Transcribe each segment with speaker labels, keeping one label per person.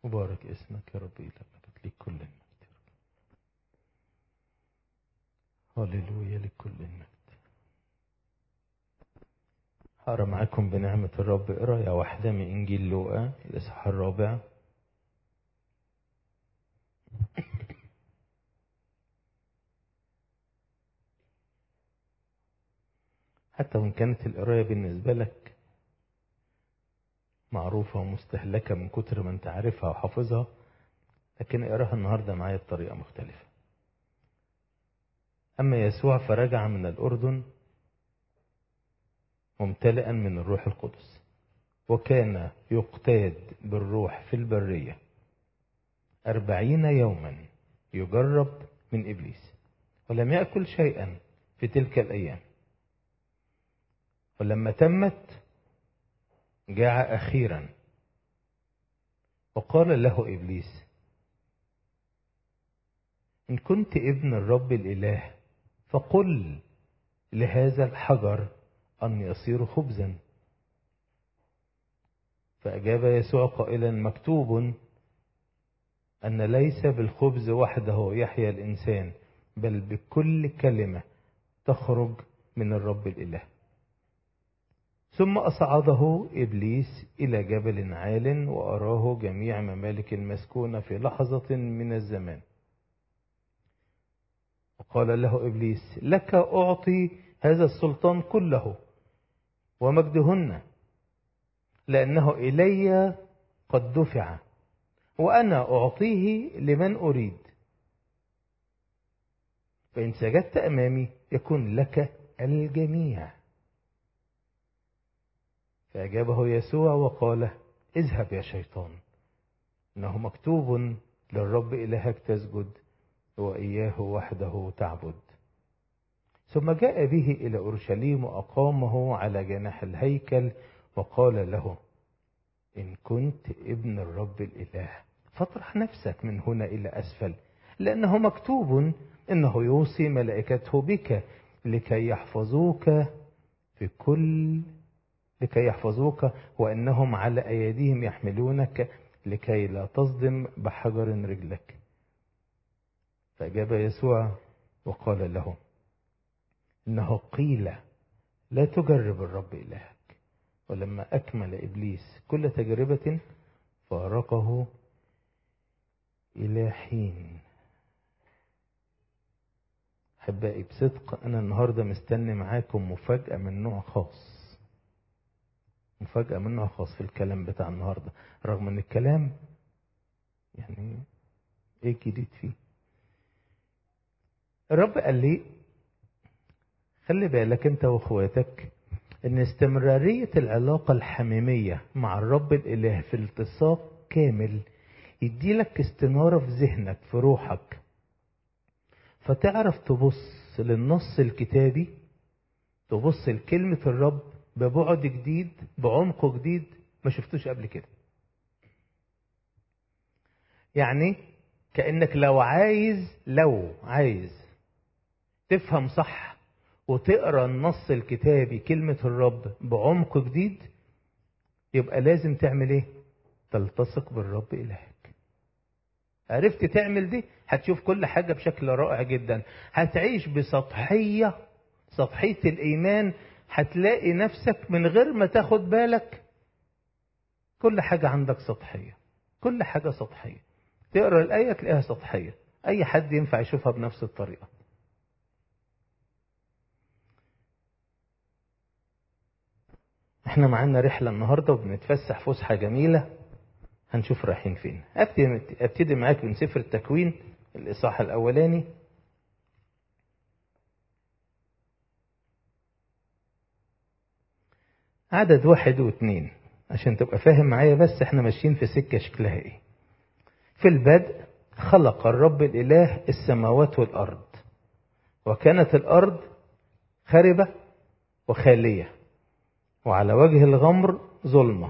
Speaker 1: مبارك اسمك يا رب، إلى الأبد ليك كل المجد. هللويا لك كل المجد. هقرا معاكم بنعمة الرب قراية واحدة من إنجيل لوقا الإصحاح 4. حتى وإن كانت القراية بالنسبة لك معروفة ومستهلكة من كتر ما أنت عارفها وحافظها، لكن اقراها النهاردة معايا بطريقة مختلفة. أما يسوع فرجع من الأردن ممتلئا من الروح القدس، وكان يقتاد بالروح في البرية 40 يوما يجرب من إبليس، ولم يأكل شيئا في تلك الأيام. ولما تمت جاع أخيرا، وقال له إبليس: إن كنت ابن الرب الإله فقل لهذا الحجر أن يصير خبزا. فأجاب يسوع قائلا: مكتوب أن ليس بالخبز وحده يحيا الإنسان، بل بكل كلمة تخرج من الرب الإله. ثم أصعده إبليس إلى جبل عال، وأراه جميع ممالك المسكونة في لحظة من الزمان. وقال له إبليس: لك أعطي هذا السلطان كله ومجدهن، لأنه إلي قد دفع، وأنا أعطيه لمن أريد. فإن سجدت أمامي يكون لك الجميع. فأجابه يسوع وقال: اذهب يا شيطان، إنه مكتوب للرب إلهك تسجد وإياه وحده تعبد. ثم جاء به إلى أورشليم وأقامه على جناح الهيكل، وقال له: إن كنت ابن الرب الإله فاطرح نفسك من هنا إلى أسفل، لأنه مكتوب إنه يوصي ملائكته بك لكي يحفظوك وإنهم على أيديهم يحملونك لكي لا تصدم بحجر رجلك. فأجاب يسوع وقال له: إنه قيل لا تجرب الرب إلهك. ولما أكمل إبليس كل تجربة فارقه إلى حين. أحبائي، بصدق أنا النهاردة مستني معاكم مفاجأة من نوع خاص، مفاجأة من نوع خاص في الكلام بتاع النهاردة، رغم أن الكلام يعني إيه جديد فيه. الرب قال لي: خلي بالك أنت وأخواتك أن استمرارية العلاقة الحميمية مع الرب الإله في التصاق كامل يديلك استنارة في ذهنك في روحك، فتعرف تبص للنص الكتابي، تبص لكلمة الرب ببعد جديد، بعمق جديد ما شفتوش قبل كده. يعني كأنك لو عايز تفهم صح وتقرأ النص الكتابي كلمة الرب بعمق جديد، يبقى لازم تعمل ايه؟ تلتصق بالرب إلهك. عرفت تعمل دي هتشوف كل حاجة بشكل رائع جدا. هتعيش بسطحية الإيمان، هتلاقي نفسك من غير ما تاخد بالك كل حاجة عندك سطحية، كل حاجة سطحية. تقرأ الآية تلاقيها سطحية، أي حد ينفع يشوفها بنفس الطريقة. احنا معانا رحلة النهاردة وبنتفسح فسحة جميلة، هنشوف رايحين فين. ابتدي معاك من سفر التكوين الإصحاح الأولاني. عدد 1 و2 عشان تبقى فاهم معايا، بس احنا ماشيين في سكة شكلها ايه. في البدء خلق الرب الإله السماوات والأرض، وكانت الأرض خربة وخالية، وعلى وجه الغمر ظلمة.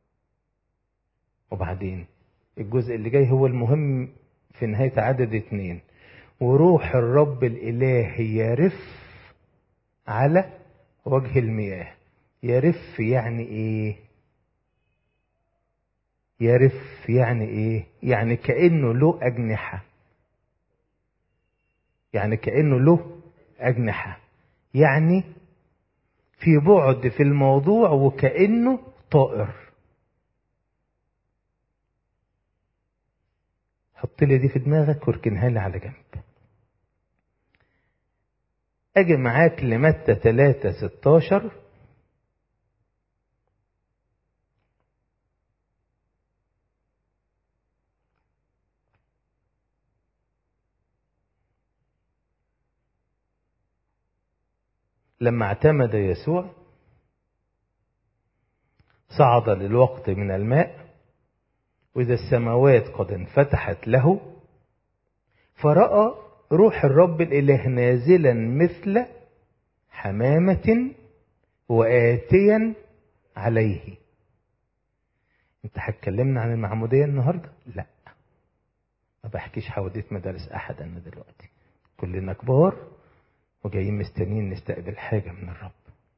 Speaker 1: وبعدين الجزء اللي جاي هو المهم في نهاية عدد 2: وروح الرب الإله يرف على وجه المياه. يرف يعني ايه؟ يرف يعني ايه؟ يعني كأنه له أجنحة. يعني كأنه له أجنحة، يعني في بعد في الموضوع وكأنه طائر. حط لي دي في دماغك واركنها لي على جنب. اجي معاك لمتى 3:16. لما اعتمد يسوع صعد للوقت من الماء، وإذا السماوات قد انفتحت له، فرأى روح الرب الإله نازلا مثل حمامة وآتيا عليه. انت هتكلمنا عن المعمودية النهاردة؟ لا، ما بحكيش حواديت مدارس أحد أنا دلوقتي. كلنا كبار وجايين مستنيين نستقبل حاجة من الرب.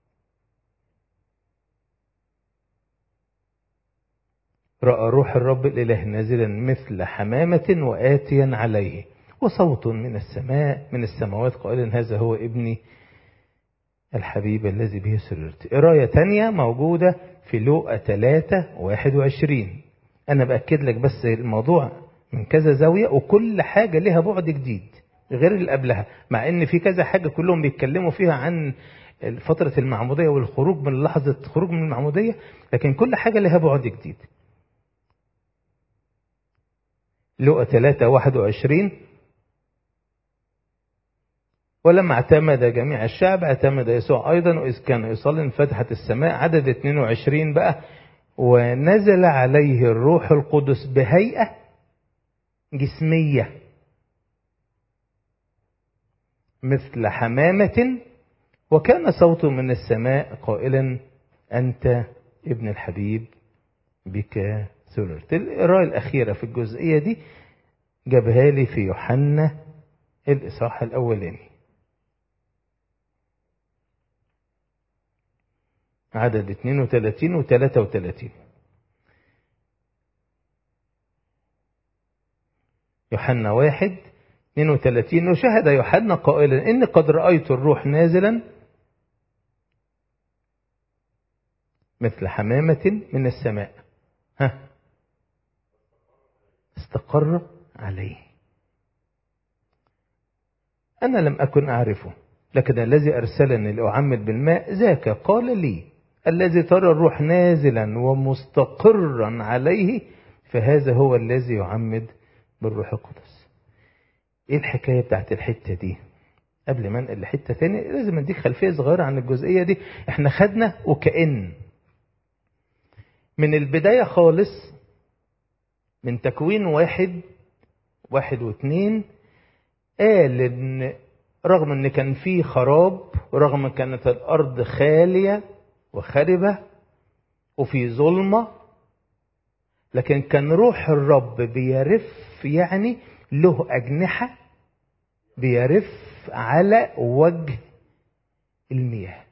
Speaker 1: رأى روح الرب الإله نازلا مثل حمامة وآتيا عليه، وصوت من السماء من السماوات قائلا هذا هو ابني الحبيب الذي به سررت. قراية تانية موجودة في لوقا 3:21. أنا بأكد لك بس الموضوع من كذا زاوية، وكل حاجة لها بعد جديد غير اللي قبلها، مع ان في كذا حاجة كلهم بيتكلموا فيها عن فترة المعمودية والخروج من لحظة خروج من المعمودية، لكن كل حاجة لها بعد جديد. لوقا 3:21. ولما اعتمد جميع الشعب اعتمد يسوع أيضا، وإذ كان يصلي انفتحت السماء. عدد 22 بقى. ونزل عليه الروح القدس بهيئة جسمية مثل حمامة، وكان صوت من السماء قائلا أنت ابن الحبيب بك سررت. القراءة الأخيرة في الجزئية دي جابها لي في يوحنا الإصحاح الأولاني، عدد 32 و 33. يوحنا 1:32. وشهد يوحنا قائلا إني قد رأيت الروح نازلا مثل حمامة من السماء استقر عليه. أنا لم أكن أعرفه، لكن الذي أرسلني لأعمد بالماء ذاك قال لي الذي ترى الروح نازلا ومستقرا عليه فهذا هو الذي يعمد بالروح القدس. ايه الحكاية بتاعت الحتة دي؟ قبل ما انقل لحتة تاني لازم اديك خلفية صغيرة عن الجزئية دي. احنا خدنا وكأن من البداية خالص، من تكوين 1:1-2، قال ان رغم ان كان فيه خراب، ورغم كانت الارض خالية وخربة وفي ظلمة، لكن كان روح الرب بيرف، يعني له أجنحة بيرف على وجه المياه.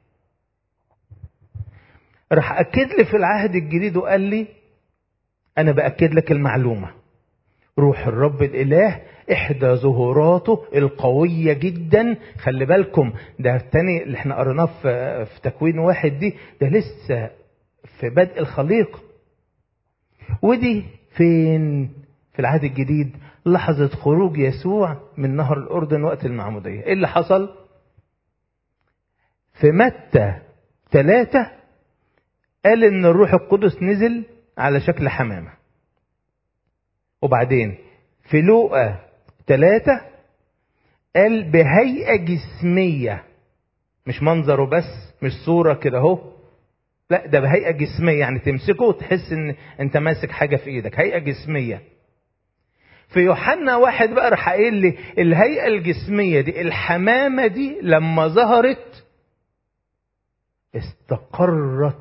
Speaker 1: راح أكد لي في العهد الجديد وقال لي أنا بأكد لك المعلومة. روح الرب الإله إحدى ظهوراته القوية جدا. خلي بالكم ده التاني اللي احنا قرناه في تكوين 1 دي، ده لسه في بدء الخليقة. ودي فين؟ في العهد الجديد، لحظة خروج يسوع من نهر الأردن وقت المعمودية. ايه اللي حصل؟ في متى 3 قال ان الروح القدس نزل على شكل حمامة. وبعدين في لوقا 3 قال بهيئة جسمية، مش منظره بس، مش صورة كده اهو، لا ده بهيئة جسمية، يعني تمسكه وتحس ان انت ماسك حاجة في ايدك، هيئة جسمية. في يوحنا 1 بقى راح قايل لي الهيئة الجسمية دي، الحمامة دي لما ظهرت استقرت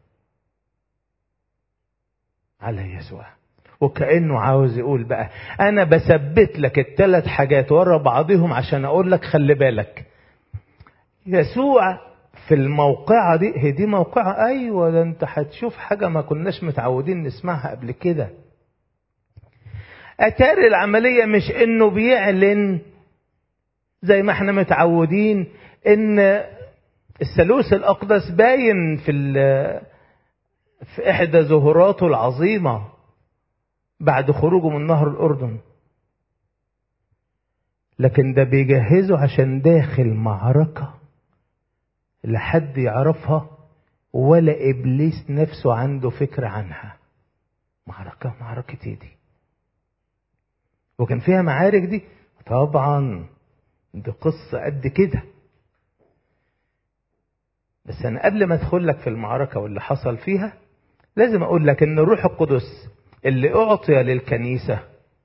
Speaker 1: على يسوع. وكأنه عاوز يقول بقى انا بثبت لك ال3 حاجات ورا بعضهم عشان اقول لك خلي بالك، يسوع في الموقعة دي، هي دي موقعة، ايوه ده انت هتشوف حاجة ما كناش متعودين نسمعها قبل كده. اتاري العملية مش انه بيعلن زي ما احنا متعودين ان الثالوث الاقدس باين في احدى ظهوراته العظيمة بعد خروجه من نهر الاردن، لكن ده بيجهزه عشان داخل معركة لا حد يعرفها ولا ابليس نفسه عنده فكرة عنها. معركة ايه دي؟ وكان فيها معارك دي طبعا، دي قصة قد كده. بس انا قبل ما ادخل لك في المعركة واللي حصل فيها لازم اقول لك ان الروح القدس اللي اعطي للكنيسة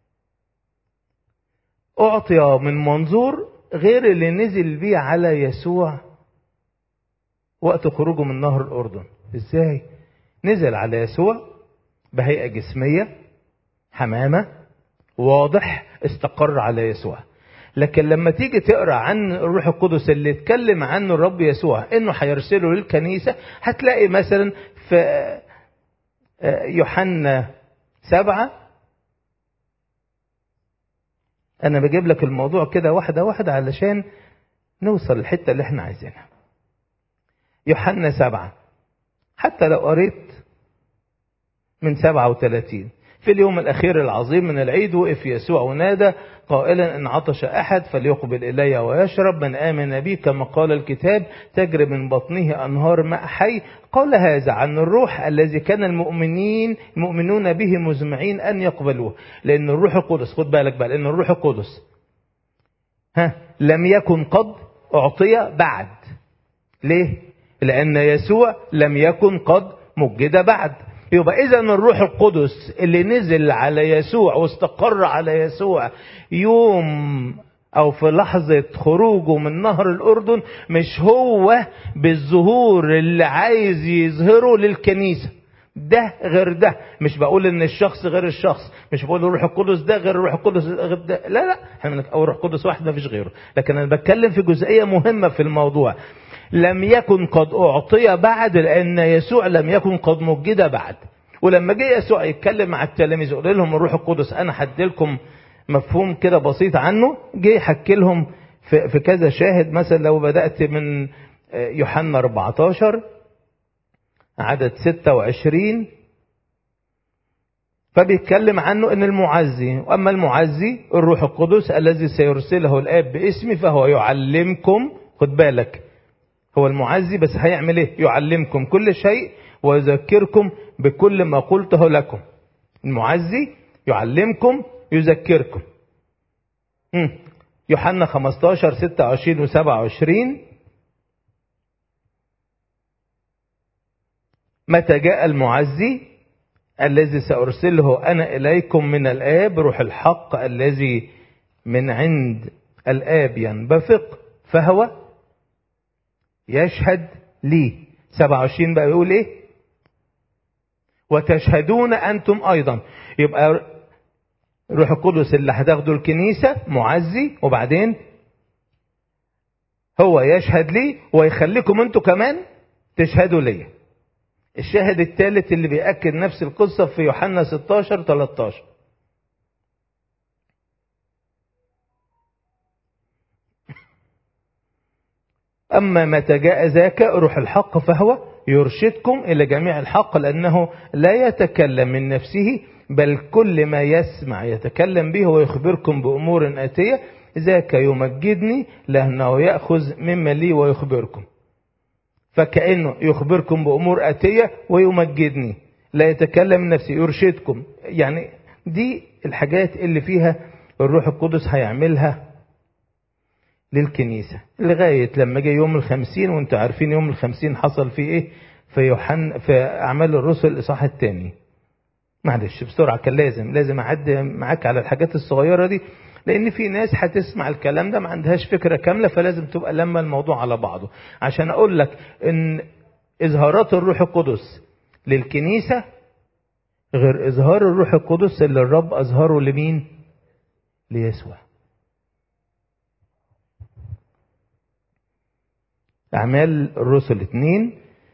Speaker 1: اعطي من منظور غير اللي نزل بيه على يسوع وقت خروجه من نهر الاردن. ازاي؟ نزل على يسوع بهيئة جسمية، حمامة، واضح، استقر على يسوع. لكن لما تيجي تقرأ عن الروح القدس اللي اتكلم عنه الرب يسوع انه هيرسله للكنيسة، هتلاقي مثلا في يوحنا 7. انا بجيب لك الموضوع كده واحدة واحدة علشان نوصل الحتة اللي احنا عايزينها. يوحنا 7 حتى لو قريت من 37: في اليوم الأخير العظيم من العيد وقف يسوع ونادى قائلا إن عطش أحد فليقبل إلي ويشرب، من آمن بي كما قال الكتاب تجري من بطنه أنهار ماء حي. قال هذا عن الروح الذي كان المؤمنون به مزمعين أن يقبلوه. لأن الروح القدس، خد بالك بقى، لأن الروح القدس لم يكن قد أعطي بعد. ليه؟ لأن يسوع لم يكن قد مجد بعد. يبقى إذا الروح القدس اللي نزل على يسوع واستقر على يسوع يوم أو في لحظة خروجه من نهر الأردن مش هو بالظهور اللي عايز يظهره للكنيسة. ده غير ده. مش بقول ان الشخص غير الشخص، مش بقول الروح القدس ده غير الروح القدس غير ده، لا احنا الروح القدس واحد ما فيش غيره. لكن انا بتكلم في جزئية مهمة في الموضوع، لم يكن قد أعطي بعد، لأن يسوع لم يكن قد مجد بعد. ولما جه يسوع يتكلم مع التلاميذ يقول لهم الروح القدس أنا حدي لكم مفهوم كده بسيط عنه، جه يحكي لهم في كذا شاهد. مثلا لو بدأت من يوحنا 14 عدد 26، فبيتكلم عنه ان المعزي، واما المعزي الروح القدس الذي سيرسله الآب باسمي فهو يعلمكم. خد بالك، هو المعزي بس هيعمل ايه؟ يعلمكم كل شيء ويذكركم بكل ما قلته لكم. المعزي يعلمكم يذكركم. يوحنا 15 26 و 27: متى جاء المعزي الذي سأرسله أنا إليكم من الآب، روح الحق الذي من عند الآب ينبثق، فهو يشهد لي. 27 بقى يقول ايه؟ وتشهدون أنتم أيضا. يبقى روح القدس اللي هتاخده الكنيسة معزي، وبعدين هو يشهد لي ويخليكم انتم كمان تشهدوا لي. الشاهد الثالث اللي بيأكد نفس القصة في يوحنا 16 13: أما متى جاء ذاك روح الحق فهو يرشدكم إلى جميع الحق، لأنه لا يتكلم من نفسه بل كل ما يسمع يتكلم به ويخبركم بأمور آتية، ذاك يمجدني لأنه يأخذ مما لي ويخبركم. فكأنه يخبركم بأمور آتية ويمجدني، لا يتكلم من نفسه، يرشدكم. يعني دي الحاجات اللي فيها الروح القدس هيعملها للكنيسة لغاية لما جاء يوم 50. وانتوا عارفين يوم 50 حصل فيه ايه في أعمال الرسل الإصحاح الثاني. معلش بسرعة، كان لازم أعدي معاك على الحاجات الصغيرة دي، لأن في ناس هتسمع الكلام ده ما عندهاش فكرة كاملة، فلازم تبقى لما الموضوع على بعضه عشان أقول لك إن إظهارات الروح القدس للكنيسة غير إظهار الروح القدس اللي الرب أظهره لمين؟ ليسوع. أعمال الرسل 2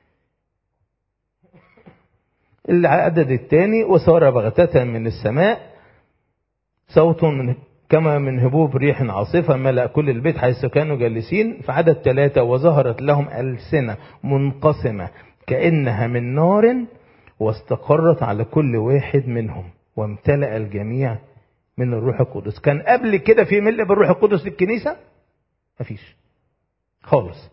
Speaker 1: العدد الثاني. وصار بغتة من السماء صوت كما من هبوب ريح عاصفة ملأ كل البيت حيث كانوا جالسين. في عدد 3 وظهرت لهم ألسنة منقسمة كأنها من نار واستقرت على كل واحد منهم وامتلأ الجميع من الروح القدس. كان قبل كده في ملء بالروح القدس للكنيسة؟ مفيش خالص.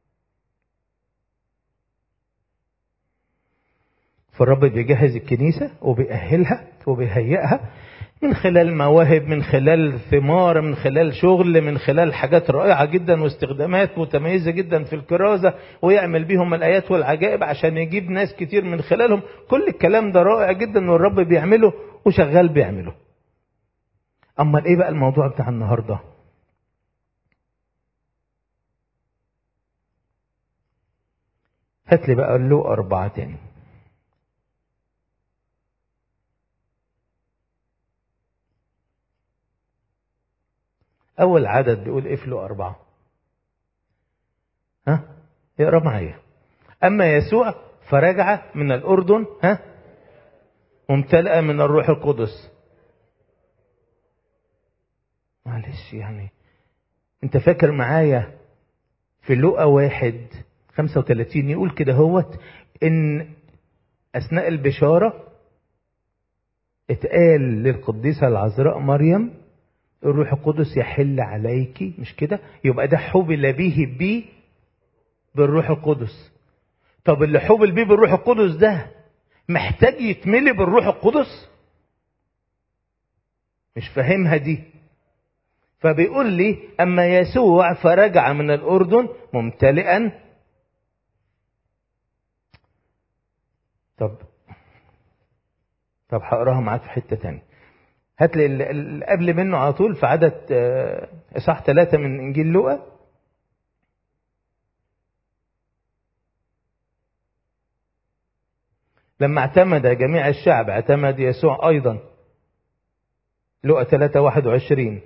Speaker 1: فالرب بيجهز الكنيسة وبيأهلها وبيهيئها من خلال مواهب، من خلال ثمار، من خلال شغل، من خلال حاجات رائعة جدا واستخدامات متميزة جدا في الكرازة، ويعمل بيهم الآيات والعجائب عشان يجيب ناس كتير من خلالهم. كل الكلام ده رائع جدا والرب بيعمله وشغال بيعمله. أما إيه بقى الموضوع بتاع النهاردة؟ هات لي بقى له 4 تاني. أول عدد بيقول إيه في له 4؟ ها؟ اقرأ معايا. أما يسوع فرجع من الأردن ممتلئا من الروح القدس. معلش يعني أنت فاكر معايا في لوقا 1:35 يقول كده هوت إن أثناء البشارة اتقال للقديسة العذراء مريم الروح القدس يحل عليكي، مش كده؟ يبقى ده حبل به بالروح القدس. طب اللي حبل بيه بالروح القدس ده محتاج يتملي بالروح القدس؟ مش فاهمها دي. فبيقول لي أما يسوع فرجع من الأردن ممتلئا. طب هقراها معاك في حتة تانية. هات لي اللي قبل منه على طول في عدد إصحاح 3 من إنجيل لوقا. لما اعتمد جميع الشعب اعتمد يسوع أيضا. لوقا 3:21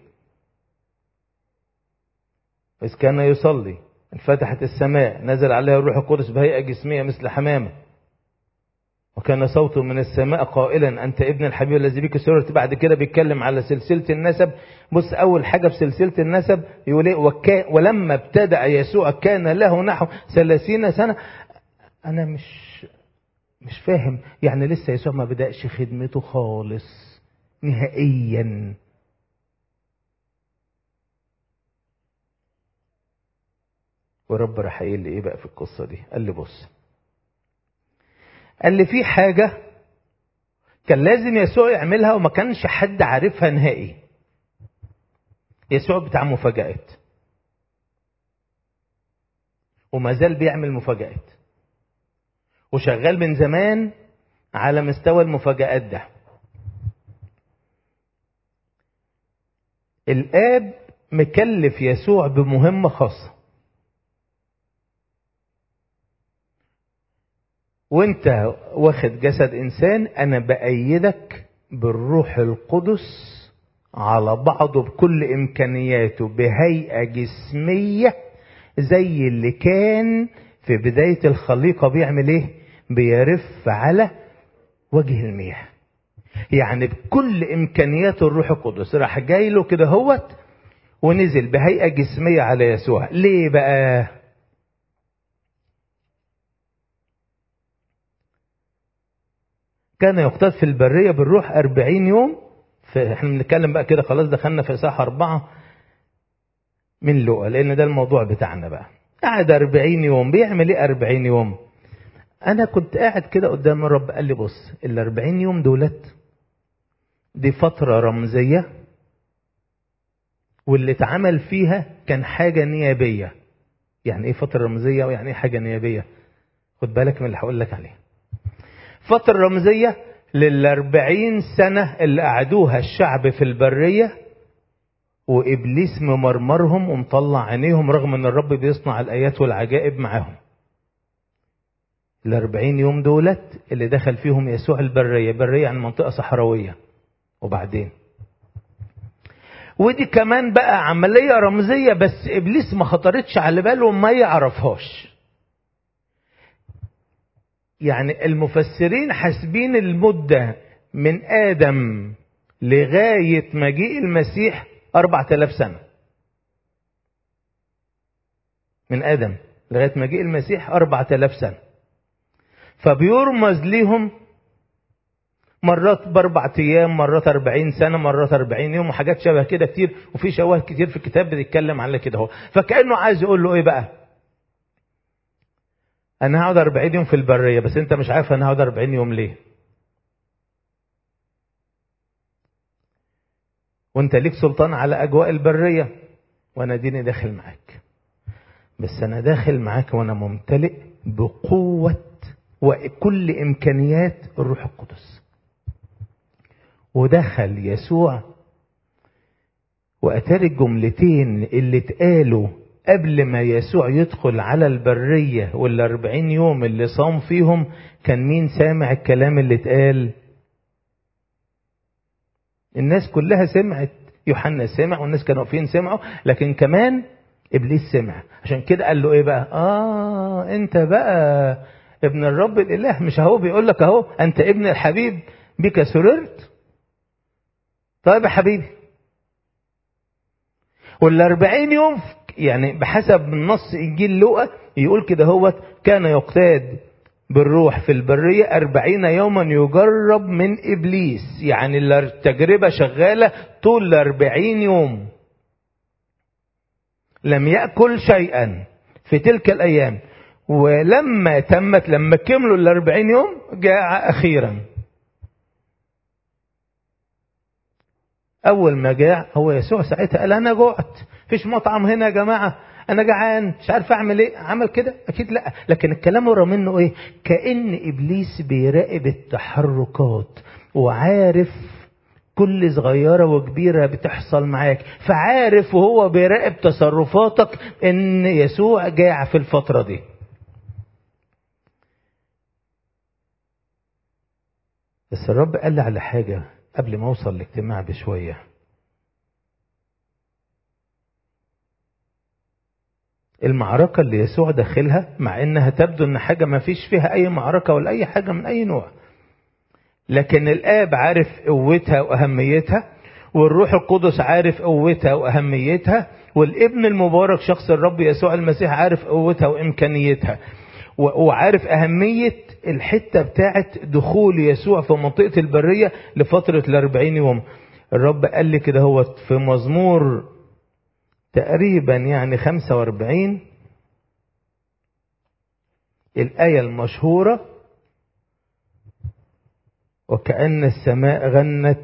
Speaker 1: إذ كان يصلي انفتحت السماء نزل عليها الروح القدس بهيئة جسمية مثل حمامة وكان صوت من السماء قائلا أنت ابن الحبيب الذي بك سررت. بعد كده بيتكلم على سلسلة النسب. بص أول حاجة في سلسلة النسب يقول إيه؟ ولما ابتدأ يسوع كان له نحو 30 سنة. أنا مش فاهم يعني لسه يسوع ما بدأش خدمته خالص نهائيا. ورب راح قايل لي ايه بقى في القصة دي؟ قال لي بص، قال لي في حاجة كان لازم يسوع يعملها وما كانش حد عارفها نهائي. يسوع بتاع مفاجآت وما زال بيعمل مفاجآت وشغال من زمان على مستوى المفاجآت ده. الآب مكلف يسوع بمهمة خاصة، وانت واخد جسد انسان. انا بأيدك بالروح القدس على بعضه بكل امكانياته بهيئة جسمية زي اللي كان في بداية الخليقة بيعمل ايه؟ بيرف على وجه المياه. يعني بكل امكانيات الروح القدس راح جاي له كده هوت ونزل بهيئة جسمية على يسوع. ليه بقى؟ كان يقتاد في البرية بالروح 40 يوم. احنا بنتكلم بقى كده خلاص دخلنا في إصحاح 4 من لوقا لأن ده الموضوع بتاعنا بقى. قعد 40 يوم. بيعمل ايه 40 يوم؟ أنا كنت قاعد كده قدام الرب قال لي بص، 40 يوم دولت دي فترة رمزية واللي اتعمل فيها كان حاجة نيابية. يعني ايه فترة رمزية ويعني ايه حاجة نيابية؟ خد بالك من اللي هقول لك عليه. فترة رمزية 40 سنة اللي قعدوها الشعب في البرية وإبليس ممرمرهم ومطلع عينيهم رغم ان الرب بيصنع الآيات والعجائب معاهم. 40 يوم دولت اللي دخل فيهم يسوع البرية. برية عن منطقة صحراوية. ودي كمان بقى عملية رمزية، بس إبليس ما خطرتش على باله وما يعرفهاش. يعني المفسرين حاسبين المدة من آدم لغاية مجيء المسيح 4000 سنة. من آدم لغاية مجيء المسيح 4000 سنة. فبيرمز ليهم مرات ب4 أيام، مرات 40 سنة، مرات 40 يوم، وحاجات شبه كده كتير. وفي شواهد كتير في الكتاب بتتكلم على كده. هو فكأنه عايز يقول له ايه بقى؟ انا هقعد 40 يوم في البرية، بس انت مش عارف انا هقعد 40 يوم ليه. وانت ليك سلطان على اجواء البرية، وانا ديني داخل معاك. بس انا داخل معاك وانا ممتلئ بقوة وكل امكانيات الروح القدس. ودخل يسوع، واتاري الجملتين اللي اتقالوا قبل ما يسوع يدخل على البرية وال40 يوم اللي صام فيهم، كان مين سامع الكلام اللي اتقال؟ الناس كلها سمعت. يوحنا سمع والناس كانوا واقفين سمعوا، لكن كمان ابليس سمع. عشان كده قال له ايه بقى؟ انت بقى ابن الرب الاله. مش اهو بيقول لك اهو انت ابن الحبيب بك سررت. طيب يا حبيبي، وال40 يوم يعني بحسب نص انجيل لوقا يقول كده هو كان يقتاد بالروح في البرية 40 يوما يجرب من إبليس. يعني التجربة شغالة طول 40 يوم. لم يأكل شيئا في تلك الأيام. ولما تمت، لما كملوا 40 يوم، جاع أخيرا. أول ما جاع هو يسوع ساعتها قال أنا جوعت، فيش مطعم هنا يا جماعة، أنا جعان مش عارف أعمل إيه. عمل كده؟ أكيد لأ. لكن الكلام ورا منه إيه؟ كأن إبليس بيراقب التحركات وعارف كل صغيرة وكبيرة بتحصل معاك، فعارف وهو بيراقب تصرفاتك إن يسوع جاع في الفترة دي. بس الرب قال لي على حاجة قبل ما أوصل الاجتماع بشوية. المعركة اللي يسوع داخلها، مع انها تبدو ان حاجة ما فيش فيها اي معركة ولا اي حاجة من اي نوع، لكن الاب عارف قوتها واهميتها، والروح القدس عارف قوتها واهميتها، والابن المبارك شخص الرب يسوع المسيح عارف قوتها وامكانيتها، وعارف اهمية الحتة بتاعت دخول يسوع في منطقة البرية لفترة 40 يوم. الرب قال لي كده هو في مزمور تقريبا يعني 45 الآية المشهورة: وكأن السماء غنت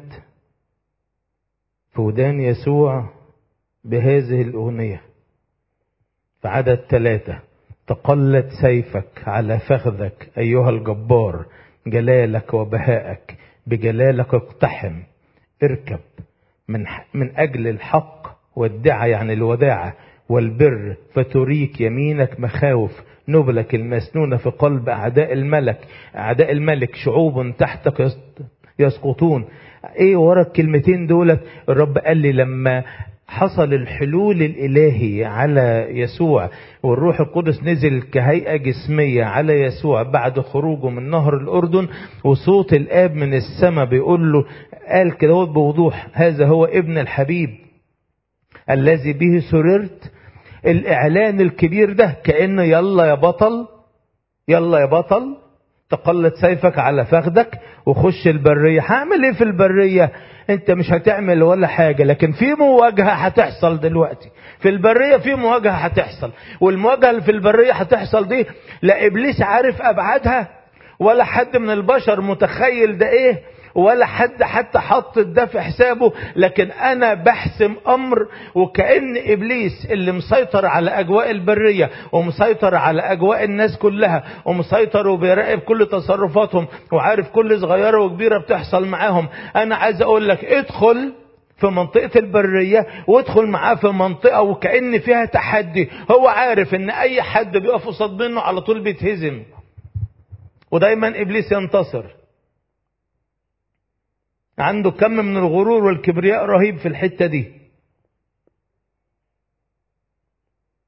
Speaker 1: في ودان يسوع بهذه الأغنية. في عدد 3: تقلت سيفك على فخذك أيها الجبار، جلالك وبهائك بجلالك اقتحم، اركب من أجل الحق والدعة، يعني الوداعة والبر، فتريك يمينك مخاوف نبلك المسنونة في قلب أعداء الملك شعوب تحتك يسقطون. ايه ورا الكلمتين دولت؟ الرب قال لي لما حصل الحلول الإلهي على يسوع والروح القدس نزل كهيئة جسمية على يسوع بعد خروجه من نهر الأردن، وصوت الآب من السماء بيقول له، قال كده بوضوح: هذا هو ابن الحبيب الذي به سررت. الإعلان الكبير ده كأنه يلا يا بطل، يلا يا بطل، تقلت سيفك على فخدك وخش البرية. هعمل ايه في البرية؟ انت مش هتعمل ولا حاجة، لكن في مواجهة هتحصل دلوقتي في البرية. في مواجهة هتحصل، والمواجهة اللي في البرية هتحصل دي لا إبليس عارف أبعادها، ولا حد من البشر متخيل ده ايه، ولا حد حتى حط ده في حسابه. لكن انا بحسم امر، وكأن ابليس اللي مسيطر على اجواء البرية ومسيطر على اجواء الناس كلها ومسيطر وبيراقب كل تصرفاتهم وعارف كل صغيرة وكبيرة بتحصل معاهم. انا عايز اقول لك ادخل في منطقة البرية وادخل معاه في منطقة وكأن فيها تحدي. هو عارف ان اي حد بيقف قصاد منه على طول بيتهزم، ودايما ابليس ينتصر. عنده كم من الغرور والكبرياء رهيب في الحتة دي.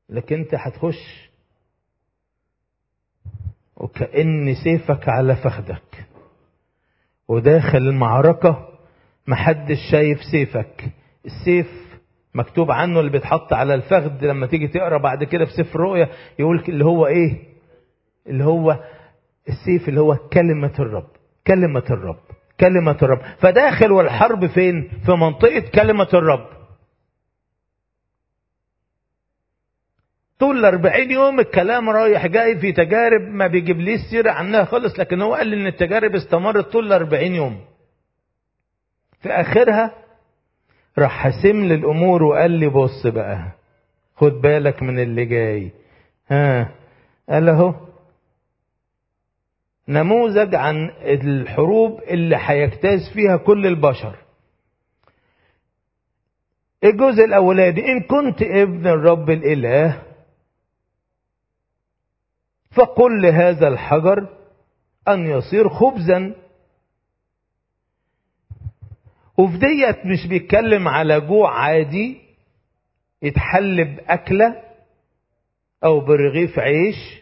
Speaker 1: لكن انت هتخش وكأن سيفك على فخدك وداخل المعركة محدش شايف سيفك. السيف مكتوب عنه اللي بيتحط على الفخذ، لما تيجي تقرأ بعد كده في سفر الرؤيا يقول اللي هو ايه؟ اللي هو السيف اللي هو كلمة الرب. كلمة الرب، كلمة الرب. فداخل والحرب فين؟ في منطقة كلمة الرب. طول 40 يوم الكلام رايح جاي في تجارب ما بيجيب ليش سيرة عنها خالص، لكن هو قال ان التجارب استمرت طول 40 يوم. في اخرها راح حاسم لي الامور وقال لي بص بقى، خد بالك من اللي جاي. قال اهو نموذج عن الحروب اللي هيجتاز فيها كل البشر. الجزء الاولاني: ان كنت ابن الرب الاله فقل لهذا الحجر ان يصير خبزا. وفي ديت مش بيتكلم على جوع عادي يتحل بأكلة او برغيف عيش،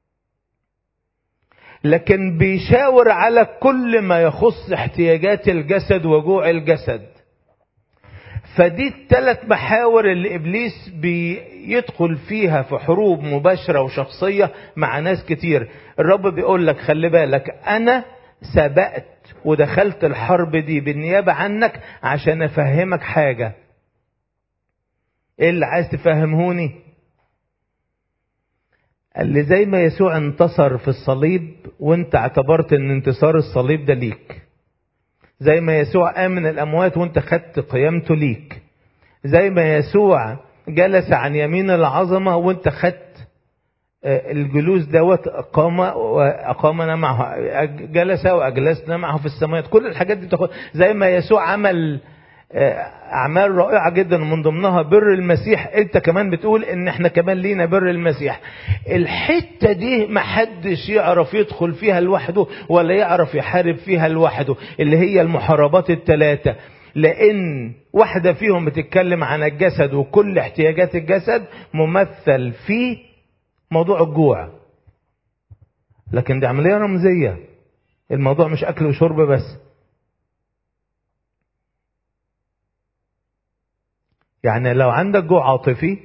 Speaker 1: لكن بيشاور على كل ما يخص احتياجات الجسد وجوع الجسد. فدي الثلاث محاور اللي ابليس بيدخل فيها في حروب مباشرة وشخصية مع ناس كتير. الرب بيقول لك خلي بالك، انا سبقت ودخلت الحرب دي بالنيابة عنك عشان افهمك حاجة. ايه اللي عايز تفهمهوني؟ قال لي زي ما يسوع انتصر في الصليب وانت اعتبرت ان انتصار الصليب ده ليك، زي ما يسوع قام من الاموات وانت خدت قيامته ليك، زي ما يسوع جلس عن يمين العظمة وانت خدت الجلوس دوت، اقامنا معه، جلس واجلسنا معه في السماوات. كل الحاجات دي تاخد. زي ما يسوع عمل اعمال رائعة جدا من ضمنها بر المسيح، انت كمان بتقول ان احنا كمان لينا بر المسيح. الحتة دي محدش يعرف يدخل فيها لوحده ولا يعرف يحارب فيها لوحده، اللي هي المحاربات الثلاثة. لان واحدة فيهم بتتكلم عن الجسد وكل احتياجات الجسد ممثل في موضوع الجوع، لكن دي عملية رمزية. الموضوع مش اكل وشرب بس. يعني لو عندك جوع عاطفي،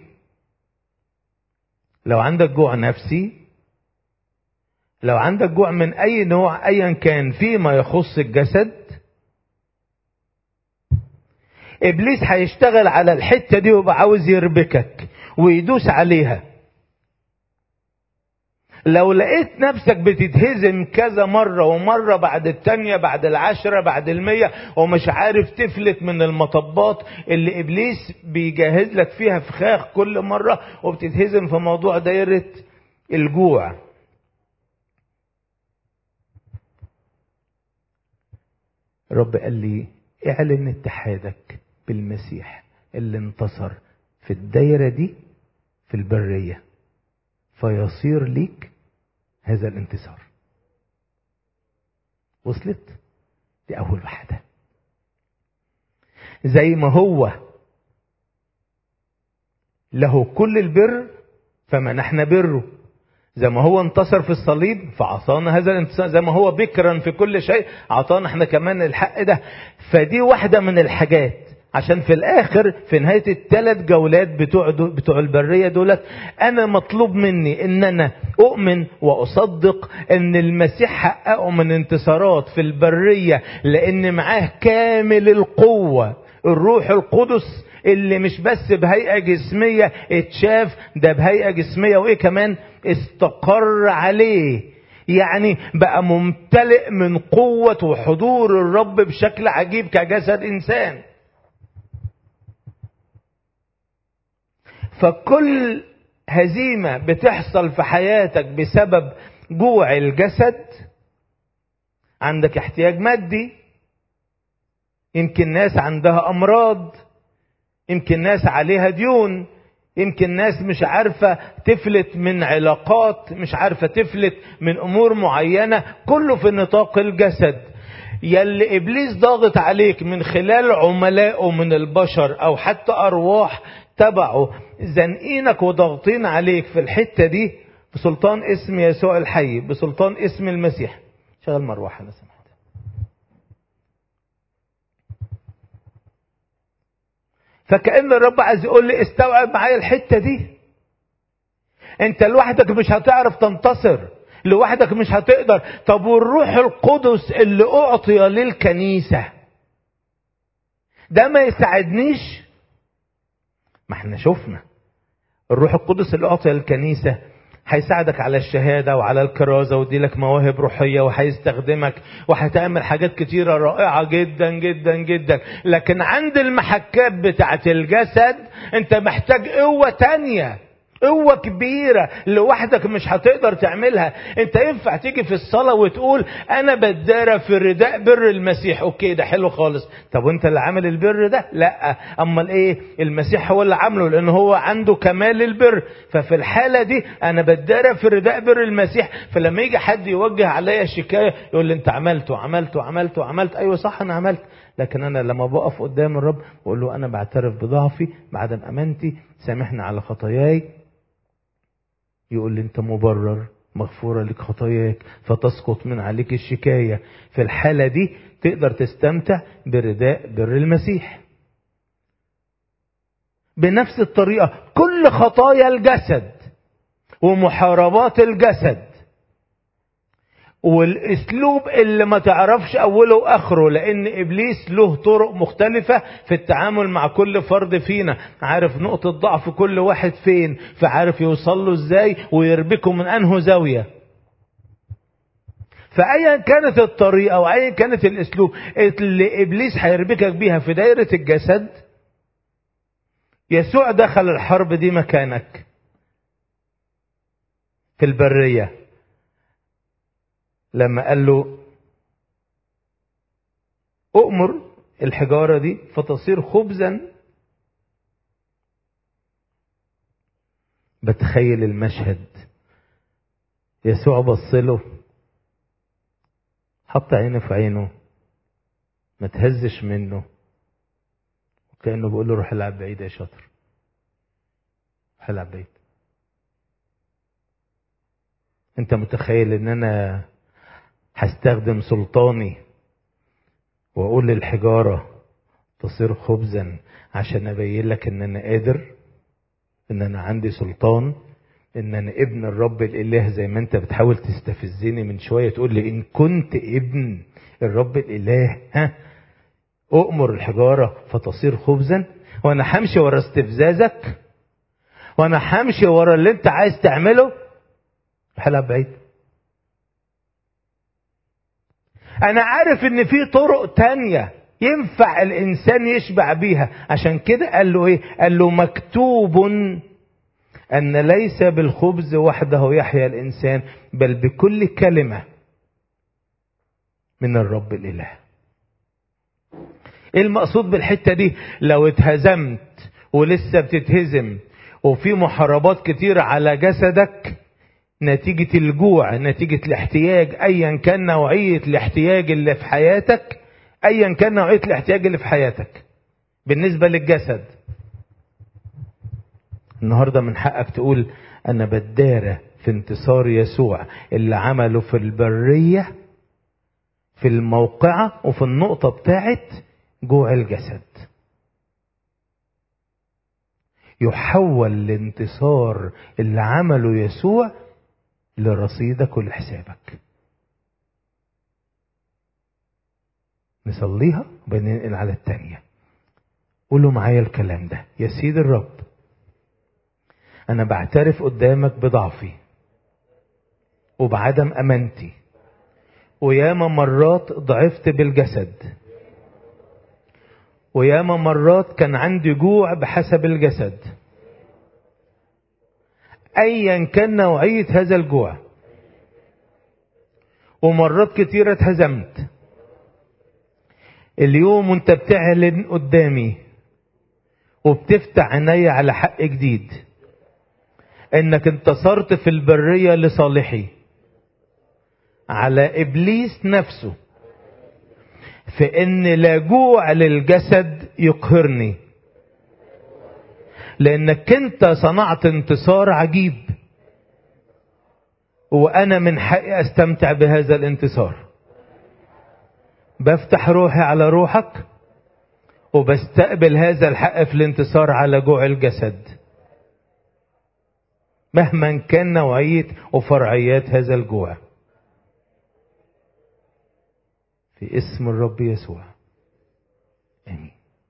Speaker 1: لو عندك جوع نفسي، لو عندك جوع من اي نوع ايا كان فيما يخص الجسد، ابليس هيشتغل على الحتة دي ويبقى عاوز يربكك ويدوس عليها. لو لقيت نفسك بتتهزم كذا مرة ومرة بعد التانية بعد العشرة بعد 100 ومش عارف تفلت من المطبات اللي ابليس بيجهز لك فيها فخاخ كل مرة، وبتتهزم في موضوع دايرة الجوع. رب قال لي اعلن اتحادك بالمسيح اللي انتصر في الدايرة دي في البرية، فيصير ليك هذا الانتصار. وصلت؟ دي اول واحدة. زي ما هو له كل البر فمنحنا بره، زي ما هو انتصر في الصليب فعطانا هذا الانتصار، زي ما هو بكرا في كل شيء عطانا احنا كمان الحق ده. فدي واحدة من الحاجات، عشان في الاخر في نهاية الثلاث جولات بتوع البرية دولت انا مطلوب مني ان انا اؤمن واصدق ان المسيح حققه من انتصارات في البرية، لان معاه كامل القوة الروح القدس اللي مش بس بهيئة جسمية اتشاف، ده بهيئة جسمية وايه كمان استقر عليه. يعني بقى ممتلئ من قوة وحضور الرب بشكل عجيب كجسد انسان. فكل هزيمة بتحصل في حياتك بسبب جوع الجسد، عندك احتياج مادي، يمكن ناس عندها امراض، يمكن ناس عليها ديون، يمكن ناس مش عارفة تفلت من علاقات، مش عارفة تفلت من امور معينة، كله في نطاق الجسد. يلي ابليس ضاغط عليك من خلال عملائه من البشر او حتى ارواح تبعه زنقينك وضاغطين عليك في الحتة دي بسلطان اسم يسوع الحي، بسلطان اسم المسيح. شغل مروحة لو سمحت. فكأن الرب عايز يقول لي استوعب معايا الحتة دي. انت لوحدك مش هتعرف تنتصر، لوحدك مش هتقدر. طب والروح القدس اللي اعطي للكنيسة ده ما يساعدنيش؟ ما احنا شفنا الروح القدس اللي اعطي للكنيسة هيساعدك على الشهادة وعلى الكرازة ويدي لك مواهب روحية وهيستخدمك وهتعمل حاجات كتيرة رائعة جدا جدا جدا. لكن عند المحكات بتاعت الجسد انت محتاج قوة تانية، قوة كبيرة لوحدك مش هتقدر تعملها. انت ينفع تيجي في الصلاة وتقول انا بدارة في رداء بر المسيح، اوكي ده حلو خالص. طب وانت اللي عامل البر ده؟ لا. اما ايه؟ المسيح هو اللي عامله، لان هو عنده كمال البر. ففي الحالة دي انا بدارة في رداء بر المسيح. فلما يجي حد يوجه عليا شكاية يقول لي انت عملت، ايوه صح انا عملت. لكن انا لما بقف قدام الرب واقول له انا بعترف بضعفي بعدم امانتي، سامحني على خطاياي، يقول لي انت مبرر، مغفورة لك خطاياك، فتسقط من عليك الشكاية. في الحالة دي تقدر تستمتع برداء بر المسيح. بنفس الطريقة كل خطايا الجسد ومحاربات الجسد والاسلوب اللي ما تعرفش اوله واخره، لان ابليس له طرق مختلفة في التعامل مع كل فرد فينا. عارف نقطة ضعف كل واحد فين، فعارف يوصل له ازاي ويربكه من انه زاوية. فايا كانت الطريقة وايا كانت الاسلوب اللي ابليس هيربكك بيها في دايرة الجسد، يسوع دخل الحرب دي مكانك في البرية لما قال له أؤمر الحجارة دي فتصير خبزا. بتخيل المشهد، يسوع بصله، حط عينه في عينه، ما تهزش منه، وكأنه بيقول له روح العب بعيد يا شاطر، روح العب بعيد. انت متخيل ان انا هستخدم سلطاني واقول للحجارة تصير خبزا عشان ابين لك ان انا قادر، ان انا عندي سلطان، ان انا ابن الرب الاله؟ زي ما انت بتحاول تستفزني من شوية تقول لي ان كنت ابن الرب الاله اؤمر الحجارة فتصير خبزا. وانا همشي ورا استفزازك، وانا همشي ورا اللي انت عايز تعمله؟ حلقة بعيد. انا عارف ان في طرق تانية ينفع الانسان يشبع بيها. عشان كده قال له ايه؟ قال له مكتوب ان ليس بالخبز وحده يحيا الانسان بل بكل كلمة من الرب الاله. ايه المقصود بالحتة دي؟ لو اتهزمت ولسه بتتهزم وفي محاربات كتير على جسدك نتيجة الجوع، نتيجة الاحتياج، ايا كان نوعية الاحتياج اللي في حياتك، ايا كان نوعية الاحتياج اللي في حياتك بالنسبة للجسد، النهاردة من حقك تقول انا بدارة في انتصار يسوع اللي عمله في البرية في الموقعة وفي النقطة بتاعت جوع الجسد. يحول الانتصار اللي عمله يسوع لرصيدك ولحسابك. نصليها وبننقل على التانية. قولوا معايا الكلام ده. يا سيد الرب انا بعترف قدامك بضعفي وبعدم امانتي، وياما مرات ضعفت بالجسد، وياما مرات كان عندي جوع بحسب الجسد، ايا كان نوعية هذا الجوع، ومرات كتيرة اتهزمت. اليوم وانت بتعلن قدامي وبتفتح عيني على حق جديد انك انتصرت في البرية لصالحي على ابليس نفسه، في ان لا جوع للجسد يقهرني، لانك انت صنعت انتصار عجيب، وانا من حقي استمتع بهذا الانتصار. بفتح روحي على روحك وبستقبل هذا الحق في الانتصار على جوع الجسد، مهما كان نوعية وفرعيات هذا الجوع، في اسم الرب يسوع، امين.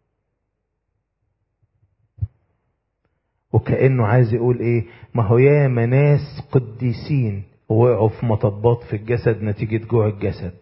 Speaker 1: وكأنه عايز يقول ايه؟ ما هو ياما ناس قديسين وقعوا في مطبات في الجسد نتيجة جوع الجسد،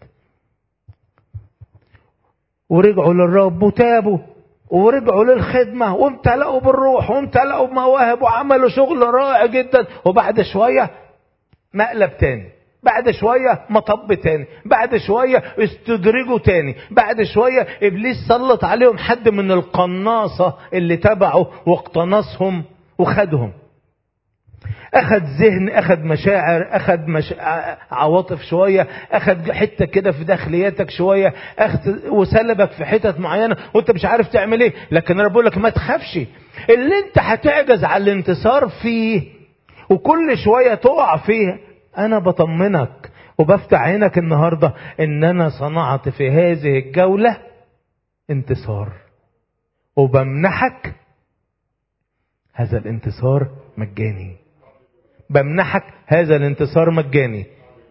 Speaker 1: ورجعوا للرب وتابوا ورجعوا للخدمة وامتلأوا بالروح وامتلأوا بمواهب وعملوا شغل رائع جدا، وبعد شوية مقلب تاني، بعد شوية مطب تاني، بعد شوية استدرجوا تاني، بعد شوية إبليس سلط عليهم حد من القناصة اللي تبعوا واقتنصهم وخدهم. أخذ ذهن، أخذ مشاعر، أخذ عواطف شوية، أخذ حتة كده في داخلياتك شوية، وسلبك في حتت معينة وانت مش عارف تعمل ايه. لكن انا بقول لك ما تخافش، اللي انت هتعجز على الانتصار فيه وكل شوية تقع فيه، انا بطمنك وبفتح عينك النهاردة ان انا صنعت في هذه الجولة انتصار، وبمنحك هذا الانتصار مجاني، بمنحك هذا الانتصار مجاني.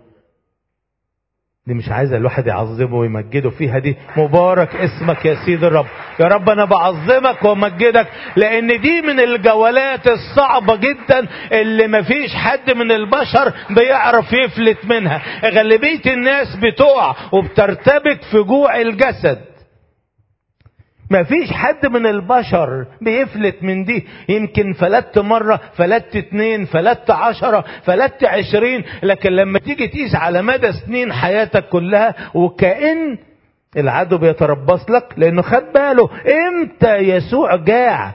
Speaker 1: دي مش عايزة الواحد يعظمه ويمجده فيها، دي مبارك اسمك يا سيد الرب. يا رب انا بعظمك ومجدك، لان دي من الجولات الصعبة جدا اللي مفيش حد من البشر بيعرف يفلت منها. غالبية الناس بتقع وبترتبك في جوع الجسد، ما فيش حد من البشر بيفلت من دي. يمكن فلت مرة، فلت 2، فلت 10، فلت 20، لكن لما تيجي تقيس على مدى سنين حياتك كلها، وكأن العدو بيتربص لك، لانه خد باله امتى يسوع جاع.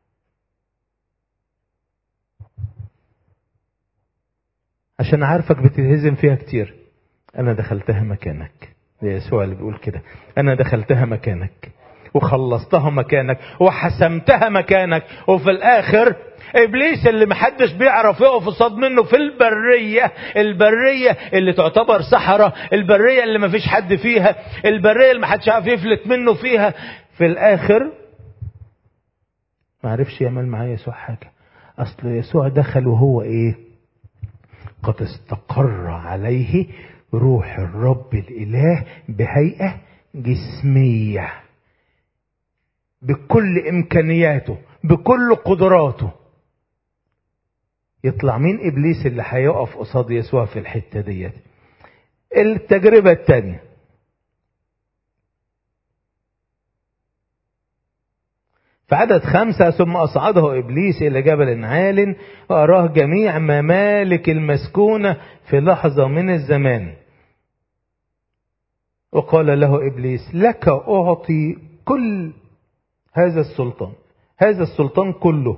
Speaker 1: عشان عارفك بتتهزم فيها كتير. انا دخلتها مكانك، يسوع اللي بيقول كده، انا دخلتها مكانك وخلصتها مكانك وحسمتها مكانك. وفي الاخر ابليس اللي محدش بيعرف يقف قصاد منه في البرية اللي تعتبر صحراء، البرية اللي مفيش حد فيها، البرية اللي محدش عارف يفلت منه فيها، في الاخر معرفش يعمل معاه يسوع حاجة. اصل يسوع دخل وهو ايه؟ قد استقر عليه روح الرب الاله بهيئة جسمية، بكل امكانياته، بكل قدراته. يطلع مين ابليس اللي هيقف قصاد يسوع في الحتة ديت؟ التجربة الثانية، في عدد 5: ثم أصعده إبليس إلى جبل عال وأراه جميع ممالك المسكونة في لحظة من الزمان، وقال له إبليس: لك أعطي كل هذا السلطان كله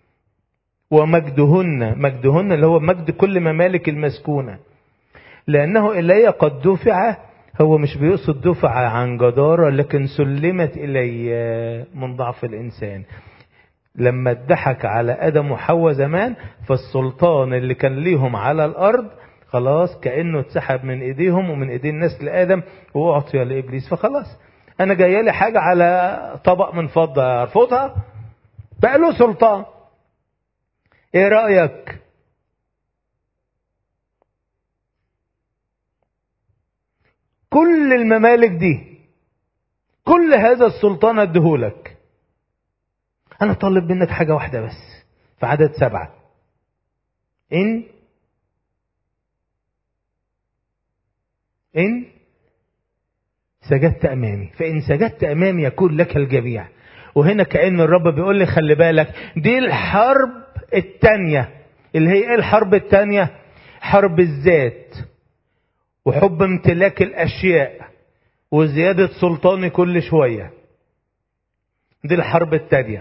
Speaker 1: ومجدهن اللي هو مجد كل ممالك المسكونة، لأنه إلي قد دفع. هو مش بيقصد دفع عن جدارة، لكن سلمت إلي من ضعف الإنسان. لما اتضحك على آدم وحواء زمان، فالسلطان اللي كان ليهم على الأرض خلاص كأنه اتسحب من إيديهم ومن إيدين نسل آدم وأعطي لإبليس. فخلاص أنا جاية لي حاجة على طبق من فضة أرفضها، بقى له سلطان. إيه رأيك؟ كل الممالك دي، كل هذا السلطان اديهولك، انا طالب منك حاجة واحدة بس في عدد 7: إن سجدت أمامي، فإن سجدت أمامي يكون لك الجميع. وهنا كأن الرب بيقول لي خلي بالك، دي الحرب التانية. اللي هي ايه الحرب التانية؟ حرب الذات وحب امتلاك الأشياء وزيادة سلطاني كل شوية. دي الحرب التانية.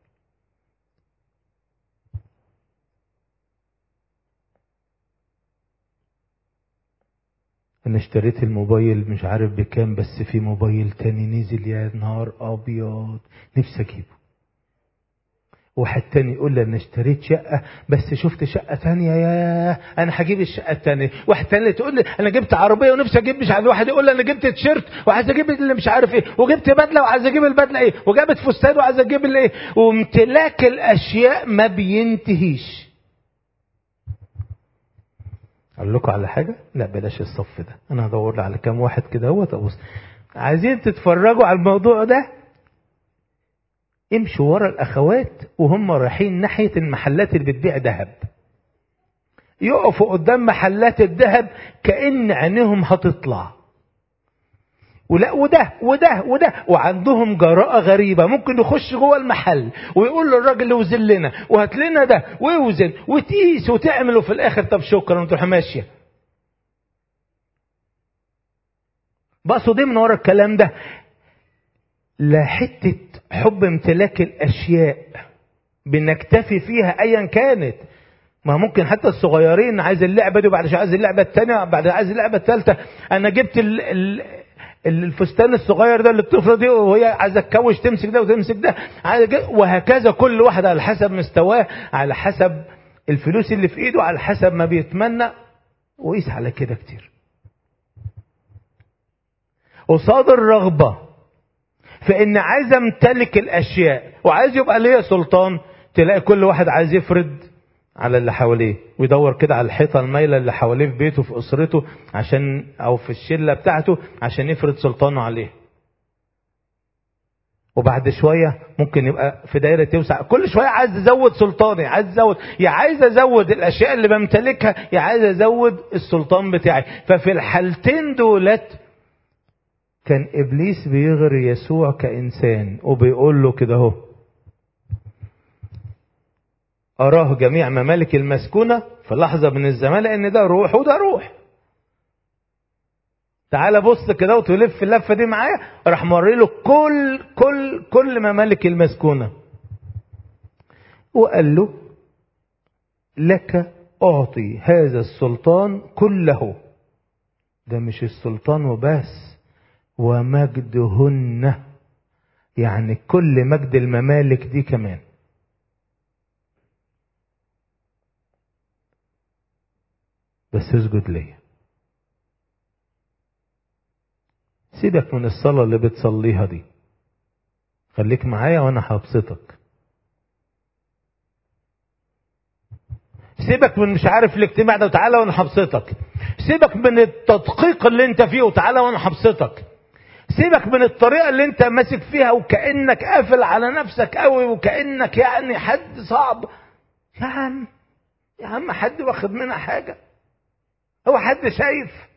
Speaker 1: انا اشتريت الموبايل مش عارف بكام، بس في موبايل تاني نزل يا نهار ابيض نفسي اجيبه. واحد تاني يقول لي انا اشتريت شقة بس شفت شقة تانية، يا انا هجيب الشقة التانية. واحد تاني تقول لي انا جبت عربية ونفسي اجيب مش عارف. واحد يقول لي انا جبت تيشيرت وعايز اجيب اللي مش عارف ايه، وجبت بدلة وعايز اجيب البدلة ايه، وجابت فستان وعايز اجيب الايه. وامتلاك الاشياء ما بينتهيش. اقول لكم على حاجة، لا بلاش الصف ده، انا هدور على كام واحد كده هو تبص عايزين تتفرجوا على الموضوع ده. امشوا ورا الاخوات وهم رايحين ناحية المحلات اللي بتبيع ذهب، يقفوا قدام محلات الذهب كأن عينيهم هتطلع، ولا وده وده وده، وعندهم جراءة غريبة. ممكن يخش جوه المحل ويقول للراجل وزن لنا وهات لنا ده ويوزن وتقيس وتعمل، وفي الاخر طب شكرا وتروح ماشيه. بقصد ايه من ورا الكلام ده؟ لا حتة حب امتلاك الاشياء بنكتفي فيها ايا كانت. ما ممكن حتى الصغيرين عايز اللعبة دي وبعد شوية عايز اللعبة التانية وبعد عايز اللعبة التالتة. انا جبت الفستان الصغير ده للطفلة دي وهي عايزة تكوش تمسك ده وتمسك ده، وهكذا كل واحد على حسب مستواه، على حسب الفلوس اللي في ايده، على حسب ما بيتمنى. وقيس على كده كتير. قصاد الرغبة في ان عايز امتلك الاشياء وعايز يبقى ليا سلطان، تلاقي كل واحد عايز يفرض على اللي حواليه ويدور كده على الحيطة المايلة اللي حواليه في بيته في اسرته عشان او في الشلة بتاعته عشان يفرض سلطانه عليه. وبعد شوية ممكن يبقى في دايرة توسع، كل شوية عايز ازود سلطاني، عايز ازود، يا عايز ازود الاشياء اللي بمتلكها يا عايز ازود السلطان بتاعي. ففي الحالتين دولت كان ابليس بيغري يسوع كإنسان وبيقول له كده اهو، أراه جميع ممالك المسكونة في لحظة من الزمان لأن ده روح وده روح. تعال بص كده وتلف اللفة دي معايا، راح موري له كل ممالك المسكونة وقال له لك أعطي هذا السلطان كله. ده مش السلطان وبس، ومجدهن، يعني كل مجد الممالك دي كمان. بس اسجد ليا. سيبك من الصلاة اللي بتصليها دي، خليك معايا وانا هبسطك. سيبك من مش عارف الاجتماع ده وتعالى وانا هبسطك. سيبك من التدقيق اللي انت فيه وتعالى وانا هبسطك. سيبك من الطريقة اللي انت ماسك فيها وكأنك قافل على نفسك قوي وكأنك يعني حد صعب. يا عم حد واخد منها حاجة؟ هو حد شايف؟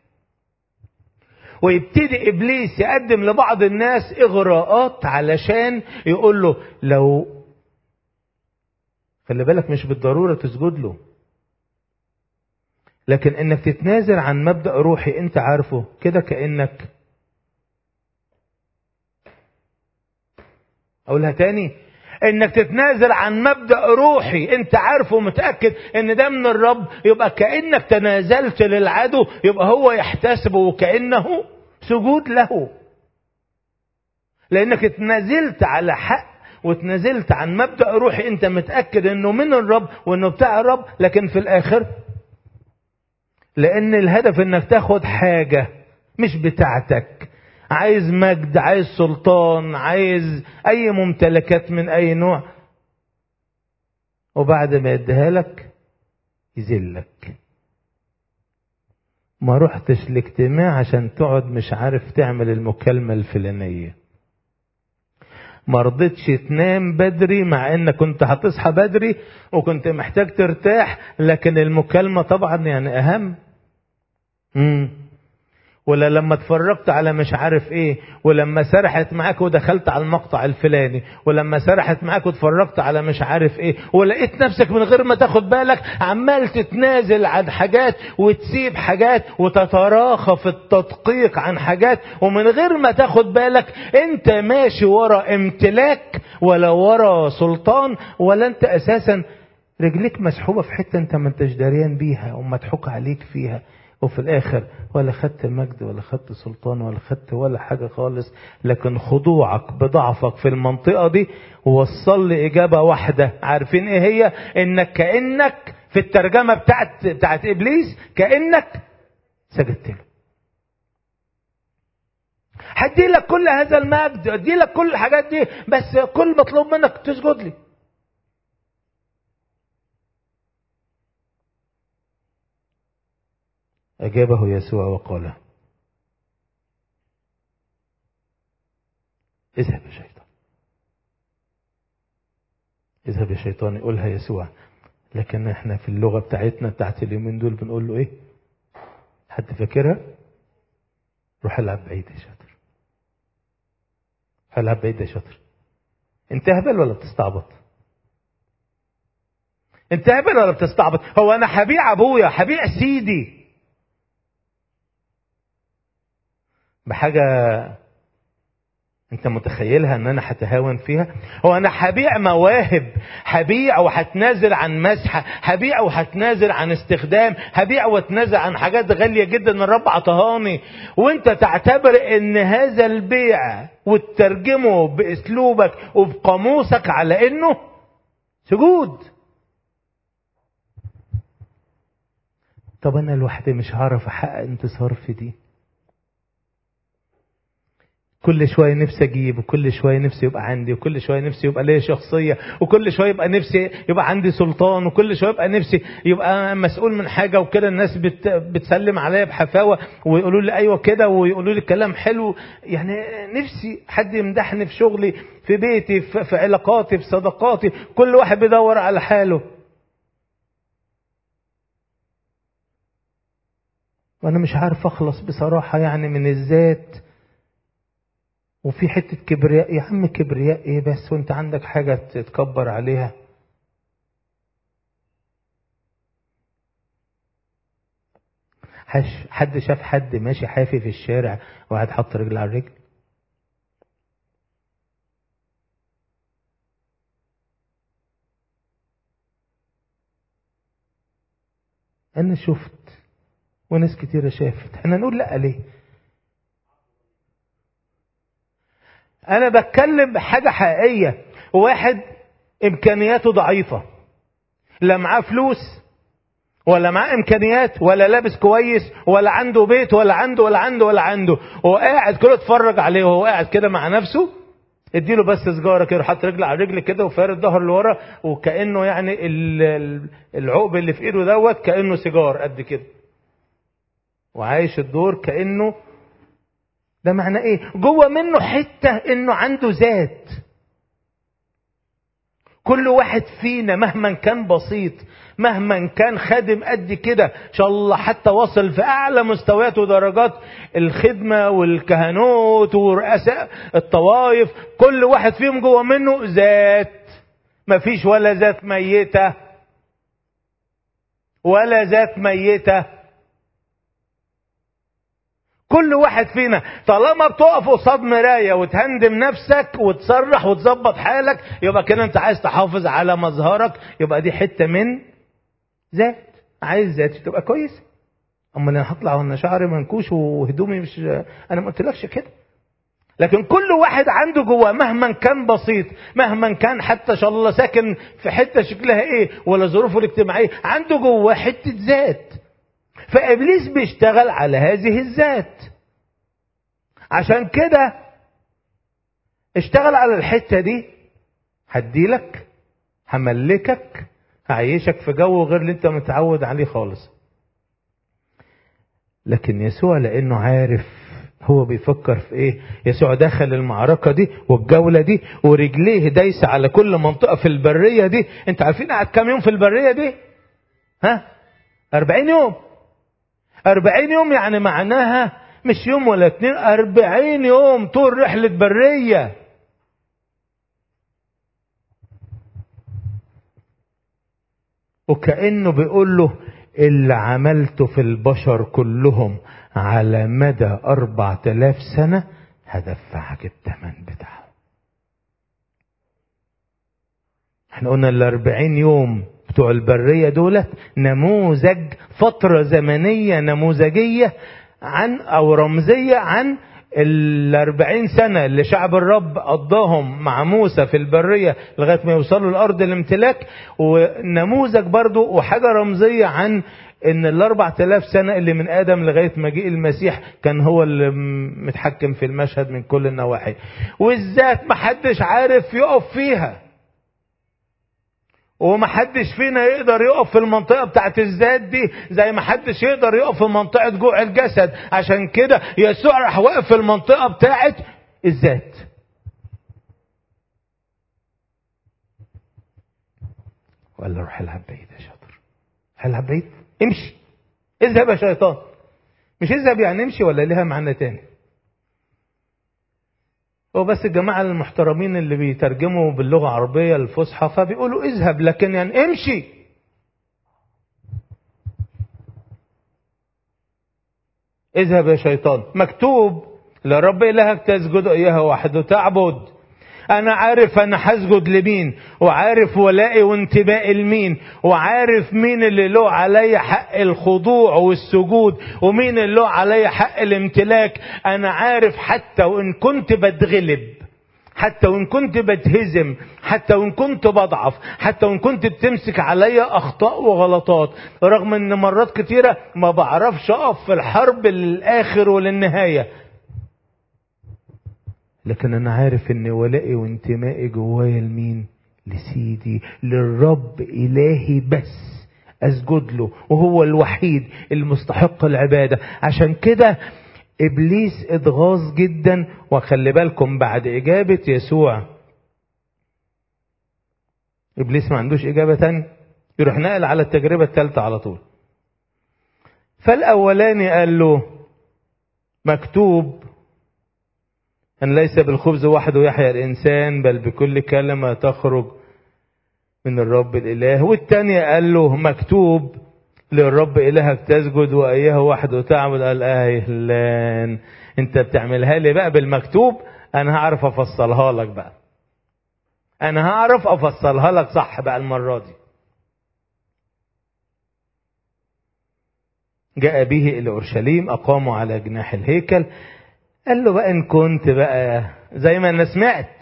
Speaker 1: ويبتدي ابليس يقدم لبعض الناس اغراءات علشان يقول له لو، خلي بالك مش بالضرورة تسجد له، لكن انك تتنازل عن مبدأ روحي انت عارفه كده، كأنك، اقولها تاني، انك تتنازل عن مبدأ روحي انت عارفه ومتأكد ان ده من الرب، يبقى كأنك تنازلت للعدو، يبقى هو يحتسبه وكأنه سجود له، لانك اتنازلت على حق وتنازلت عن مبدأ روحي انت متأكد انه من الرب وانه بتاع الرب. لكن في الاخر لان الهدف انك تاخد حاجة مش بتاعتك، عايز مجد، عايز سلطان، عايز اي ممتلكات من اي نوع، وبعد ما يديها لك يذلك. ما رحتش الاجتماع عشان تقعد مش عارف تعمل المكالمة الفلانية، ما رضيتش تنام بدري مع انك كنت هتصحى بدري وكنت محتاج ترتاح، لكن المكالمة طبعا يعني اهم. ولا لما اتفرجت على مش عارف ايه، ولما سرحت معاك ودخلت على المقطع الفلاني، ولما سرحت معاك واتفرجت على مش عارف ايه، ولقيت نفسك من غير ما تاخد بالك عمال تتنازل عن حاجات وتسيب حاجات وتتراخى في التدقيق عن حاجات، ومن غير ما تاخد بالك انت ماشي ورا امتلاك ولا ورا سلطان، ولا انت اساسا رجليك مسحوبة في حتة انت ما انتش داريان بيها ومضحوك عليك فيها. وفي الآخر ولا خدت مجد ولا خدت سلطان ولا خدت ولا حاجة خالص، لكن خضوعك بضعفك في المنطقة دي ووصل لي إجابة واحدة. عارفين إيه هي؟ إنك كأنك في الترجمة بتاعت إبليس كأنك سجدت له. هدي لك كل هذا المجد، هدي لك كل الحاجات دي، بس كل مطلوب منك تسجد لي. أجابه يسوع وقال: اذهب يا شيطان. اذهب يا شيطان يقولها يسوع، لكن احنا في اللغة بتاعتنا بتاعت اليومين دول بنقول له ايه؟ حد فاكرها؟ روح العب بعيد يا شاطر. روح العب بعيد يا شاطر. انت هبل ولا بتستعبط؟ انت هبل ولا بتستعبط؟ هو انا هبيع ابويا، هبيع سيدي بحاجة انت متخيلها ان انا هتهاون فيها؟ هو انا هبيع مواهب، هبيع وهتنازل عن مسحة، هبيع وهتنازل عن استخدام، هبيع واتنازل عن حاجات غالية جدا الرب عطهاني، وانت تعتبر ان هذا البيع وتترجمه باسلوبك وبقاموسك على انه سجود؟ طب انا لوحدي مش هعرف احقق انتصار في دي. كل شوية نفسي اجيب، وكل شوية نفسي يبقى عندي، وكل شوية نفسي يبقى ليا شخصية، وكل شوية يبقى نفسي يبقى عندي سلطان، وكل شوية يبقى نفسي يبقى مسؤول من حاجة وكده. الناس بتسلم عليا بحفاوة ويقولوا لي ايوه كده، ويقولوا لي كلام حلو. يعني نفسي حد يمدحني في شغلي، في بيتي، في علاقاتي، في صداقاتي. كل واحد بيدور على حاله، وانا مش عارف اخلص بصراحة يعني من الذات. وفي حتة كبرياء. يا عم كبرياء ايه بس وانت عندك حاجة تتكبر عليها؟ حد شاف حد ماشي حافي في الشارع وقاعد حط رجل على رجل؟ انا شفت وناس كتيرة شافت. احنا نقول لا ليه؟ انا بتكلم بحاجة حقيقية. واحد امكانياته ضعيفة، لا معاه فلوس ولا معاه امكانيات ولا لابس كويس ولا عنده بيت ولا عنده وقاعد كله اتفرج عليه وهو قاعد كده مع نفسه. اديله بس سجارة كده، حط رجل على رجل كده وفارد ظهر لورا، وكأنه يعني العقب اللي في ايده دوت كأنه سيجار قد كده، وعايش الدور كأنه. ده معناه ايه؟ جوه منه حتة انه عنده ذات. كل واحد فينا مهما كان بسيط، مهما كان خادم قد كده ان شاء الله، حتى وصل في اعلى مستويات ودرجات الخدمة والكهنوت ورؤساء الطوائف، كل واحد فيهم جوه منه ذات. مفيش ولا ذات ميتة ولا ذات ميتة. كل واحد فينا طالما بتقف قصاد مراية وتهندم نفسك وتصرح وتظبط حالك، يبقى كده انت عايز تحافظ على مظهرك، يبقى دي حتة من ذات. عايز ذاتي تبقى كويس. اما انا هطلع وانا شعري منكوش وهدومي مش، انا ما قلتلكش كده. لكن كل واحد عنده جوه مهما كان بسيط، مهما كان حتى ان شاء الله ساكن في حتة شكلها ايه ولا ظروفه الاجتماعية، عنده جوه حتة ذات. فابليس بيشتغل على هذه الذات. عشان كده اشتغل على الحتة دي. هديلك، هملكك، هعيشك في جو غير اللي انت متعود عليه خالص. لكن يسوع لانه عارف هو بيفكر في ايه، يسوع دخل المعركة دي والجولة دي ورجليه دايسة على كل منطقة في البرية دي. انت عارفين قعد كام يوم في البرية دي؟ 40 يوم. 40 يوم يعني معناها مش يوم ولا 2، 40 يوم طول رحلة برية. وكأنه بيقول له اللي عملته في البشر كلهم على مدى 4000 سنة هدفعك الثمن بتاعه. احنا قلنا 40 يوم بتوع البرية دولت نموذج، فترة زمنية نموذجية عن او رمزية عن 40 سنة اللي شعب الرب قضاهم مع موسى في البرية لغاية ما يوصلوا لأرض الامتلاك، ونموذج برضو وحاجة رمزية عن ان 4000 سنة اللي من آدم لغاية مجيء المسيح كان هو اللي متحكم في المشهد من كل النواحي، والذات محدش عارف يقف فيها، ومحدش فينا يقدر يقف في المنطقة بتاعت الذات دي زي محدش يقدر يقف في منطقة جوع الجسد. عشان كده يسوع راح واقف في المنطقة بتاعت الذات. وقال له روح العب بعيد يا شاطر، روح العب بعيد، امشي، اذهب يا شيطان. مش اذهب يعني امشي، ولا لها معنى تاني؟ هو بس الجماعة المحترمين اللي بيترجموا باللغة العربية الفصحى فبيقولوا اذهب، لكن يعني امشي. اذهب يا شيطان. مكتوب لرب إلهك تسجد إياه وحده تعبد. أنا عارف أنا هسجد لمين، وعارف ولائي وانتمائي لمين، وعارف مين اللي له علي حق الخضوع والسجود، ومين اللي له علي حق الامتلاك. أنا عارف حتى وإن كنت بتغلب، حتى وإن كنت بتهزم، حتى وإن كنت بضعف، حتى وإن كنت بتمسك عليا أخطاء وغلطات، رغم إن مرات كتيرة ما بعرفش أقف في الحرب للآخر وللنهاية، لكن أنا عارف إن ولائي وانتمائي جوايا لمين؟ لسيدي، للرب إلهي بس أسجد له، وهو الوحيد المستحق العبادة. عشان كده إبليس اتغاظ جدا، وخلي بالكم بعد إجابة يسوع إبليس ما عندوش إجابة تاني، يروح نقل على التجربة الثالثة على طول. فالأولاني قال له مكتوب أن ليس بالخبز وحده يحيا الإنسان بل بكل كلمة تخرج من الرب الإله. والتاني قال له مكتوب للرب إلهك تسجد وإياه وحده تعبد. قال أهلا، أنت بتعملها لي بقى بالمكتوب، أنا هعرف أفصلها لك بقى، أنا هعرف أفصلها لك صح بقى المرة دي. جاء به إلى أورشليم أقاموا على جناح الهيكل. قال له بقى إن كنت بقى زي ما أنا سمعت،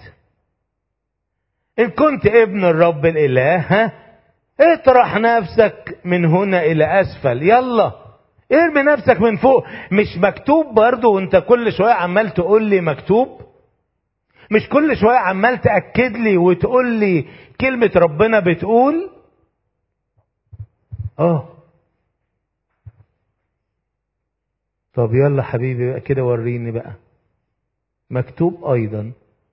Speaker 1: إن كنت ابن الرب الإله، ها اطرح نفسك من هنا إلى أسفل، يلا ارمي نفسك من فوق. مش مكتوب برضو وانت كل شوية عمال تقول لي مكتوب؟ مش كل شوية عمال تأكد لي وتقول لي كلمة ربنا بتقول طب يلا حبيبي بقى كده وريني بقى مكتوب ايضا.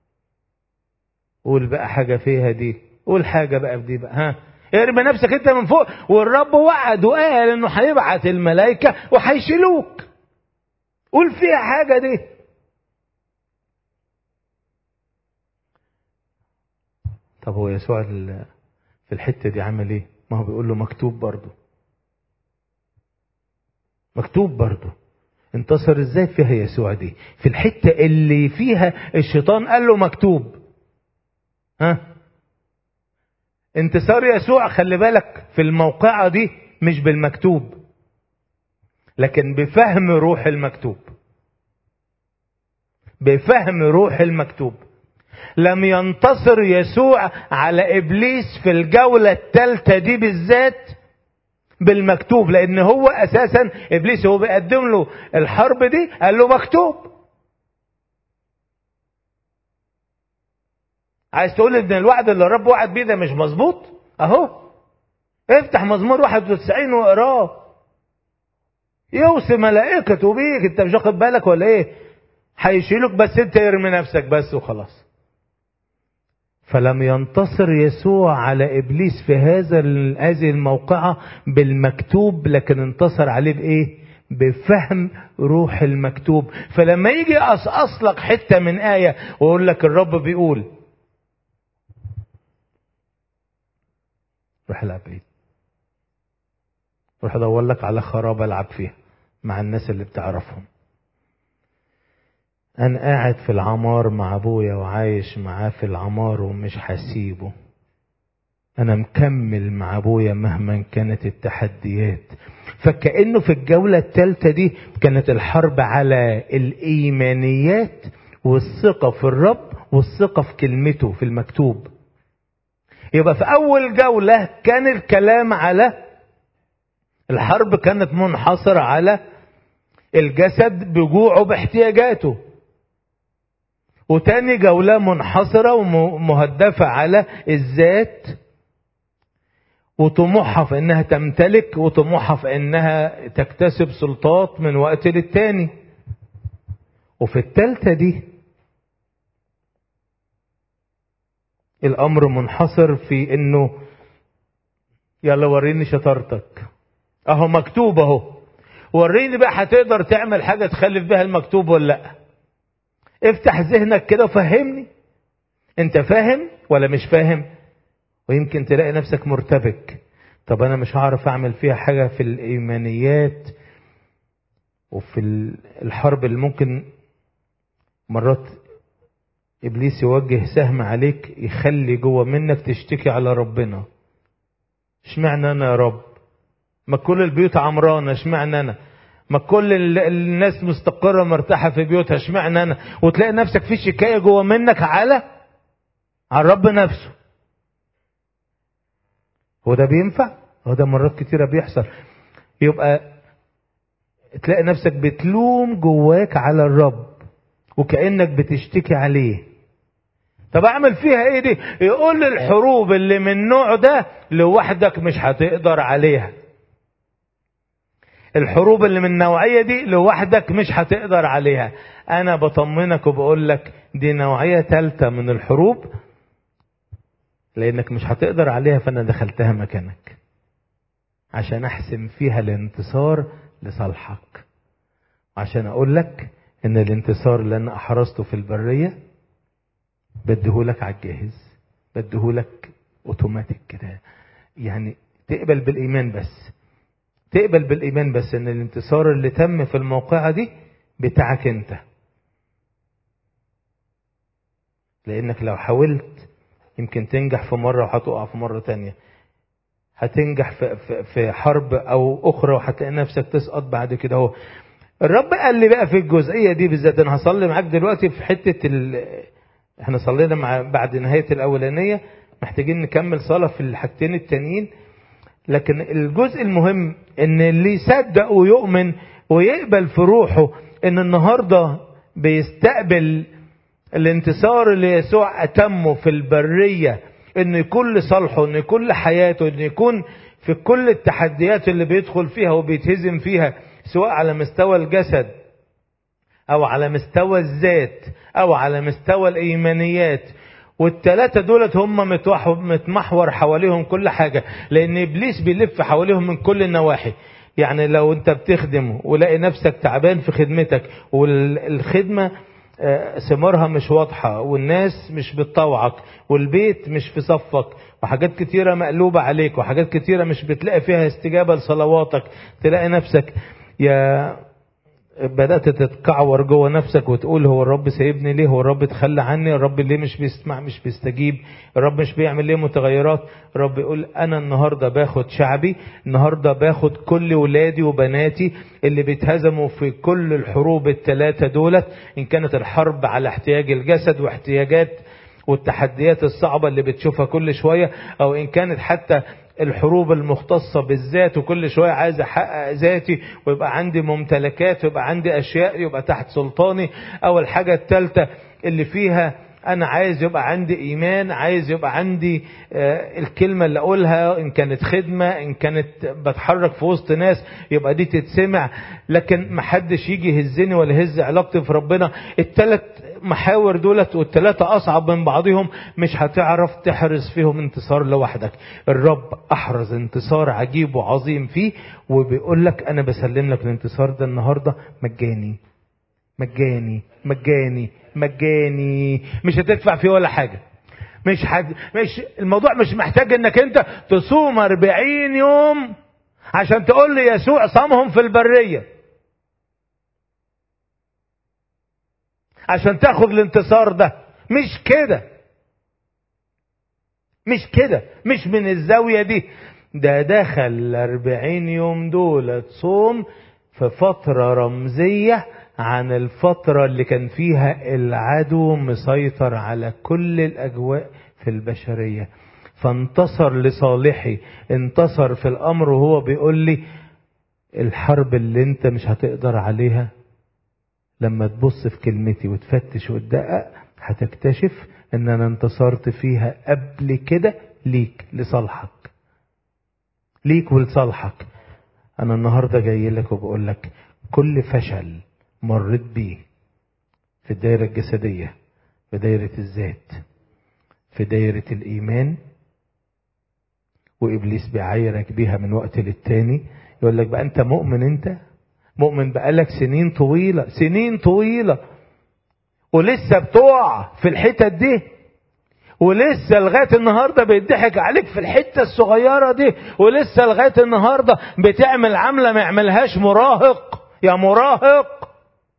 Speaker 1: قول بقى حاجة فيها دي، قول حاجة بقى في دي بقى، ها ارمي نفسك انت من فوق. والرب وعد وقال انه هيبعت الملائكة وهيشيلوك، قول فيها حاجة دي. طب هو يسوع في الحتة دي عمل ايه؟ ما هو بيقول له مكتوب برضه، مكتوب برضه. انتصر ازاي فيها يسوع دي؟ في الحتة اللي فيها الشيطان قال له مكتوب. ها انتصار يسوع خلي بالك في الموقعة دي مش بالمكتوب، لكن بفهم روح المكتوب، بفهم روح المكتوب. لم ينتصر يسوع على إبليس في الجولة الثالثة دي بالذات بالمكتوب، لأن هو أساسا إبليس هو بيقدم له الحرب دي قال له مكتوب. عايز تقول ان الوعد اللي الرب وعد بيه ده مش مظبوط؟ اهو افتح مزمور 91 واقراه. يوصي ملائكته بيك، انت مش واخد بالك ولا ايه؟ هيشيلوك بس انت ارمي نفسك بس وخلاص. فلم ينتصر يسوع على إبليس في هذه الموقعة بالمكتوب، لكن انتصر عليه بإيه؟ بفهم روح المكتوب. فلما يجي أصلك حتة من آية ويقول لك الرب بيقول، روح العب بعيد، روح ادور لك على خرابة العب فيها مع الناس اللي بتعرفهم. أنا قاعد في العمار مع أبويا وعايش معاه في العمار ومش هسيبه. انا مكمل مع ابويا مهما كانت التحديات. فكأنه في الجولة الثالثة دي كانت الحرب على الايمانيات والثقة في الرب والثقة في كلمته في المكتوب. يبقى في اول جولة كان الكلام على الحرب كانت منحصرة على الجسد بجوعه باحتياجاته، وتاني جولة منحصرة ومهدفة على الذات وطموحها في انها تمتلك وطموحها في انها تكتسب سلطات من وقت للتاني. وفي التالتة دي الامر منحصر في انه يلا وريني شطارتك، اهو مكتوب اهو، وريني بقى هتقدر تعمل حاجة تخلف بها المكتوب ولا لا. افتح ذهنك كده وفهمني، انت فاهم ولا مش فاهم؟ ويمكن تلاقي نفسك مرتبك. طب انا مش هعرف اعمل فيها حاجة في الايمانيات وفي الحرب اللي ممكن مرات ابليس يوجه سهم عليك يخلي جوه منك تشتكي على ربنا. اشمعنى انا يا رب؟ ما كل البيوت عمرانه، اشمعنى انا؟ ما كل الناس مستقره مرتاحه في بيوتها، اشمعنى انا؟ وتلاقي نفسك في شكايه جوه منك على الرب نفسه. هو ده بينفع؟ هو ده مرات كتيره بيحصل. يبقى تلاقي نفسك بتلوم جواك على الرب وكأنك بتشتكي عليه. طب اعمل فيها ايه دي؟ يقول الحروب اللي من النوع ده لوحدك مش هتقدر عليها. الحروب اللي من النوعية دي لوحدك مش هتقدر عليها. انا بطمنك وبقول لك دي نوعية ثالثة من الحروب لانك مش هتقدر عليها، فانا دخلتها مكانك عشان احسم فيها الانتصار لصالحك، عشان اقول لك ان الانتصار اللي انا احرزته في البرية بديهولك على الجاهز، بديهولك اوتوماتيك كده. يعني تقبل بالايمان بس، تقبل بالايمان بس ان الانتصار اللي تم في الموقعة دي بتاعك انت. لانك لو حاولت يمكن تنجح في مرة وهتقع في مرة تانية، هتنجح في حرب او اخرى وهتلاقي نفسك تسقط بعد كده. هو الرب قال لي بقى في الجزئية دي بالذات، انا هصلي معاك دلوقتي في حتة احنا صلينا مع بعد نهاية الاولانية، محتاجين نكمل صلاة في الحاجتين التانيين. لكن الجزء المهم ان اللي يصدق ويؤمن ويقبل في روحه ان النهاردة بيستقبل الانتصار اللي يسوع اتمه في البرية، ان يكون لصالحه، ان يكون لحياته، ان يكون في كل التحديات اللي بيدخل فيها وبيتهزم فيها، سواء على مستوى الجسد او على مستوى الذات او على مستوى الايمانيات. والثلاثة دولت هم متمحور حواليهم كل حاجة، لان ابليس بيلف حواليهم من كل النواحي. يعني لو انت بتخدم ولاقي نفسك تعبان في خدمتك والخدمة ثمارها مش واضحة والناس مش بتطوعك والبيت مش في صفك وحاجات كتيرة مقلوبة عليك وحاجات كتيرة مش بتلاقي فيها استجابة لصلواتك، تلاقي نفسك يا بدأت تتكعور جوه نفسك وتقول هو الرب سايبني ليه؟ هو الرب تخلى عني؟ الرب ليه مش بيسمع مش بيستجيب؟ الرب مش بيعمل ليه متغيرات؟ الرب يقول انا النهاردة باخد شعبي، النهاردة باخد كل ولادي وبناتي اللي بيتهزموا في كل الحروب الثلاثة دولت، ان كانت الحرب على احتياج الجسد واحتياجات والتحديات الصعبة اللي بتشوفها كل شوية، او ان كانت حتى الحروب المختصة بالذات وكل شوية عايز احقق ذاتي ويبقى عندي ممتلكات ويبقى عندي اشياء يبقى تحت سلطاني، او الحاجة الثالثة اللي فيها انا عايز يبقى عندي ايمان، عايز يبقى عندي الكلمة اللي اقولها ان كانت خدمة، ان كانت بتحرك في وسط ناس يبقى دي تتسمع، لكن محدش يجي يهزني ولا يهز علاقتي في ربنا. الثلاث محاور دولت والثلاثة اصعب من بعضهم، مش هتعرف تحرز فيهم انتصار لوحدك. الرب احرز انتصار عجيب وعظيم فيه، وبيقول لك انا بسلم لك الانتصار ده النهاردة مجاني مجاني مجاني مجاني، مش هتدفع فيه ولا حاجة. مش الموضوع مش محتاج انك انت تصوم 40 يوم عشان تقول لي يسوع صامهم في البرية عشان تاخد الانتصار ده، مش كده. مش كده، مش من الزاوية دي. ده دخل 40 يوم دول صوم في فترة رمزية عن الفترة اللي كان فيها العدو مسيطر على كل الأجواء في البشرية. فانتصر لصالحي، انتصر في الأمر، وهو بيقول لي الحرب اللي انت مش هتقدر عليها لما تبص في كلمتي وتفتش وتدقق هتكتشف ان انا انتصرت فيها قبل كده ليك، لصالحك، ليك ولصالحك. انا النهاردة جاي لك وبقول لك كل فشل مريت بيه في الدائرة الجسدية، في دائرة الذات، في دائرة الإيمان، وإبليس بيعايرك بيها من وقت للتاني، يقول لك بقى أنت مؤمن، أنت مؤمن بقالك سنين طويلة، سنين طويلة، ولسه بتقع في الحتة دي، ولسه لغاية النهاردة بيضحك عليك في الحتة الصغيرة دي، ولسه لغاية النهاردة بتعمل عملة ما يعملهاش مراهق. يا مراهق،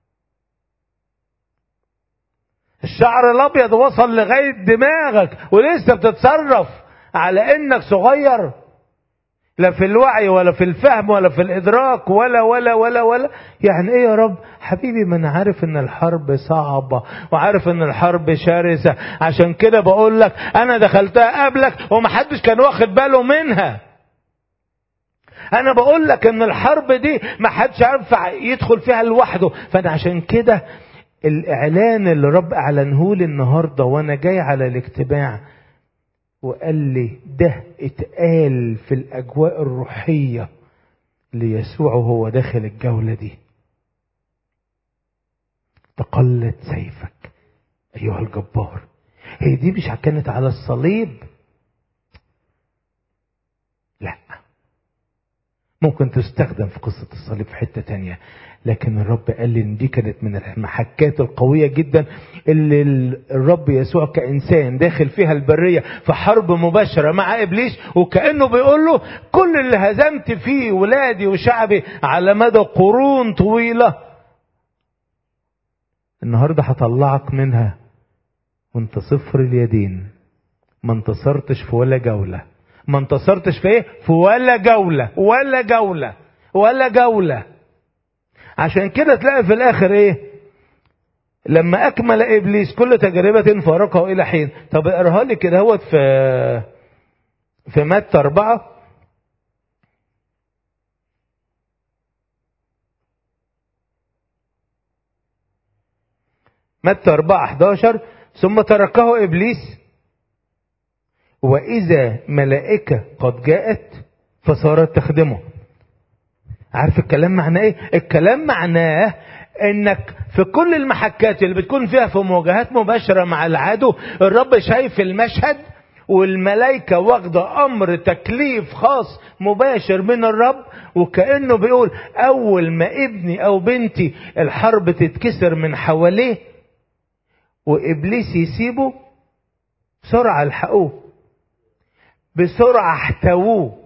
Speaker 1: الشعر الابيض وصل لغاية دماغك ولسه بتتصرف على انك صغير، لا في الوعي ولا في الفهم ولا في الادراك ولا ولا ولا ولا. يعني ايه يا رب؟ حبيبي، ما انا عارف ان الحرب صعبة وعارف ان الحرب شرسة، عشان كده بقول لك انا دخلتها قبلك ومحدش كان واخد باله منها. انا بقول لك ان الحرب دي محدش ينفع يدخل فيها لوحده. فانا عشان كده الاعلان اللي رب اعلنه لي النهارده وانا جاي على الاجتماع وقال لي ده اتقال في الاجواء الروحيه ليسوع وهو داخل الجوله دي: تقلد سيفك ايها الجبار. هي دي مش كانت على الصليب؟ لا، ممكن تستخدم في قصة الصليب في حتة تانية، لكن الرب قال لي ان دي كانت من المحكات القوية جدا اللي الرب يسوع كإنسان داخل فيها البرية في حرب مباشرة مع إبليس، وكأنه بيقول له كل اللي هزمت فيه ولادي وشعبي على مدى قرون طويلة النهاردة هطلعك منها وانت صفر اليدين، ما انتصرتش في ولا جولة. ما انتصرتش في ايه؟ في ولا جولة، ولا جولة، ولا جولة. عشان كده تلاقي في الاخر ايه؟ لما اكمل ابليس كل تجربة فارقه الى حين. طب اقراها لي كده هوت في متى 4. متى 4:11: ثم تركه ابليس وإذا ملائكة قد جاءت فصارت تخدمه. عارف الكلام معناه ايه؟ الكلام معناه انك في كل المحكات اللي بتكون فيها في مواجهات مباشرة مع العدو، الرب شايف المشهد والملائكة واخدة امر تكليف خاص مباشر من الرب، وكأنه بيقول اول ما ابني او بنتي الحرب تتكسر من حواليه وابليس يسيبه، بسرعة الحقوه، بسرعة احتووه،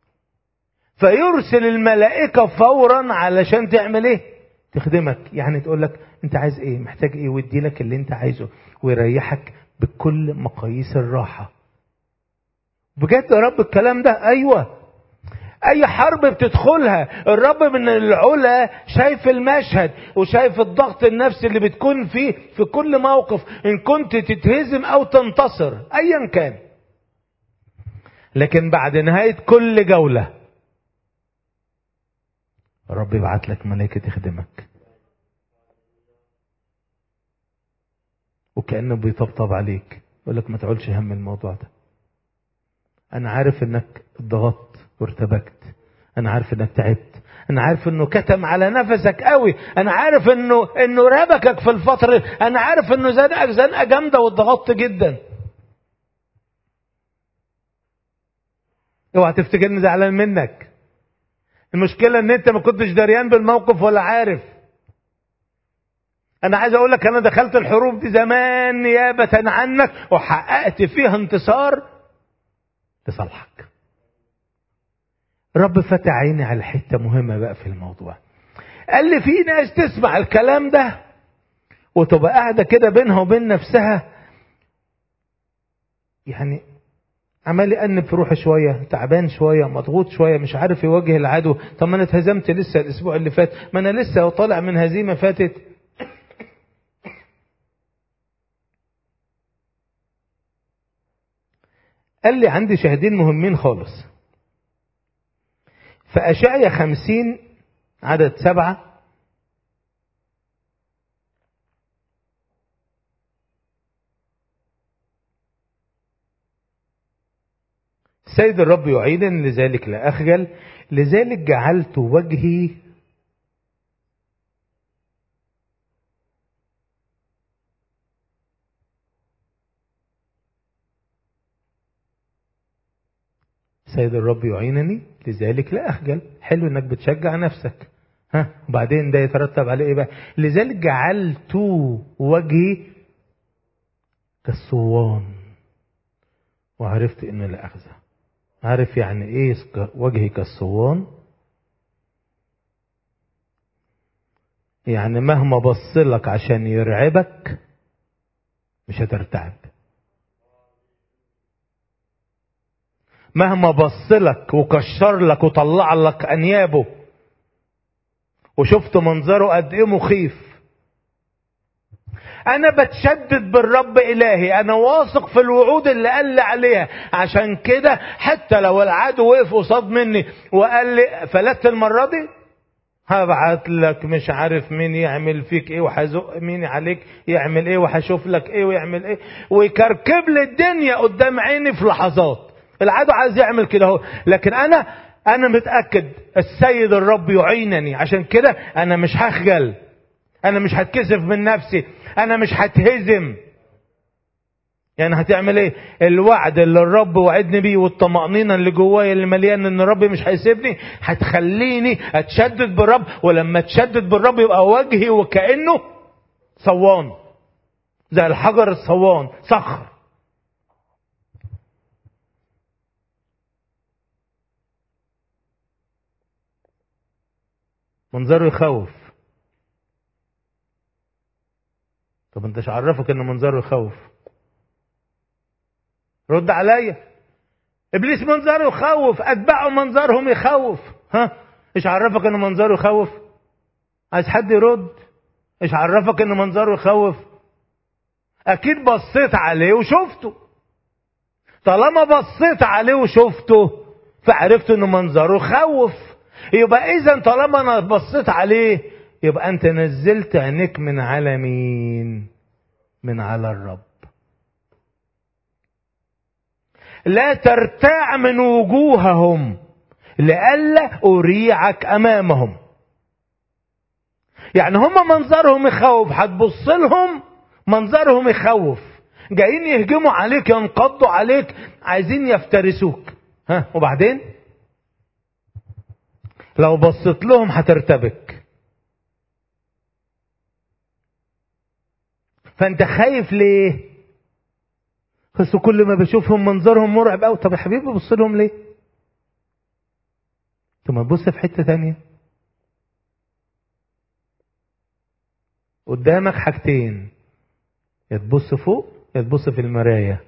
Speaker 1: فيرسل الملائكة فورا علشان تعمل ايه؟ تخدمك. يعني تقول لك انت عايز ايه، محتاج ايه، ويدي لك اللي انت عايزه ويريحك بكل مقاييس الراحة. بجد يا رب الكلام ده؟ ايوه. اي حرب بتدخلها الرب من العلا شايف المشهد وشايف الضغط النفسي اللي بتكون فيه في كل موقف، ان كنت تتهزم او تنتصر ايا كان. لكن بعد نهاية كل جولة الرب يبعت لك ملائكة تخدمك، وكأنه بيطبطب عليك يقول لك ما تعولش هم الموضوع ده. انا عارف انك اتضغطت وارتبكت، انا عارف انك تعبت، انا عارف انه كتم على نفسك قوي، انا عارف انه ربكك في الفترة، انا عارف انه زنقك زنقة جامدة واتضغطت جدا. اوعى تفتكرني زعلان منك. المشكلة ان انت ما كنتش دريان بالموقف ولا عارف. انا عايز اقول لك انا دخلت الحروب دي زمان نيابة عنك وحققت فيها انتصار لصالحك. رب فتح عيني على حتة مهمة بقى في الموضوع. قال لي في ناس تسمع الكلام ده وتبقى قاعدة كده بينها وبين نفسها، يعني عمال يأنب في روحه شوية، تعبان شوية، مضغوط شوية، مش عارف يواجه العدو. طب ما انا اتهزمت لسه الاسبوع اللي فات، ما انا لسه طالع من هزيمة فاتت. قال لي عندي شاهدين مهمين خالص. فأشعيا 50 عدد 7 سيد الرب يعينني لذلك لا أخجل، لذلك جعلت وجهي سيد الرب يعينني لذلك لا أخجل. حلو انك بتشجع نفسك. وبعدين ده يترتب عليه ايه بقى؟ لذلك جعلت وجهي كالصوان وعرفت انه لا أخزى. عارف يعني ايه وجهي كالصوان؟ يعني مهما بصلك عشان يرعبك مش هترتعب. مهما بصلك وكشر لك وطلع لك انيابه وشفت منظره قد ايه مخيف، انا بتشدد بالرب الهي، انا واثق في الوعود اللي قال لي عليها. عشان كده حتى لو العدو وقف قصاد مني وقال لي فلت المره دي، هبعت لك مش عارف مين يعمل فيك ايه، وهزق مين عليك يعمل ايه، وهشوف لك ايه ويعمل ايه، ويكركب لي الدنيا قدام عيني في لحظات. العدو عايز يعمل كده اهو، لكن انا متاكد السيد الرب يعينني. عشان كده انا مش هخجل، انا مش هتكسف من نفسي، انا مش هتهزم. يعني هتعمل ايه؟ الوعد اللي الرب وعدني بيه والطمأنينة اللي جوايا اللي مليان ان الرب مش هيسيبني هتخليني اتشدد بالرب. ولما اتشدد بالرب يبقى وجهي وكأنه صوان، زي الحجر الصوان، صخر. منظره يخوف. طب انتش عرفك ان منظره يخوف؟ رد عليا. ابليس منظره يخوف، اتباعه منظرهم يخوف. ايش عرفك ان منظره يخوف؟ عايز حد يرد. ايش عرفك ان منظره يخوف؟ اكيد بصيت عليه وشفته. طالما بصيت عليه وشفته فعرفت ان منظره يخوف. يبقى اذا طالما انا بصيت عليه يبقى انت نزلت عينيك من على مين؟ من على الرب. لا ترتاع من وجوههم لئلا أريعك أمامهم. يعني هم منظرهم يخوف، هتبص لهم منظرهم يخوف، جايين يهجموا عليك، ينقضوا عليك، عايزين يفترسوك. وبعدين لو بصيت لهم هترتبك. فانت خايف ليه؟ بس كل ما بشوفهم منظرهم مرعب قوي. طب يا حبيبي بص لهم ليه؟ طب ما تبص في حته تانية. قدامك حاجتين، يا تبص فوق يا تبص في المرايه.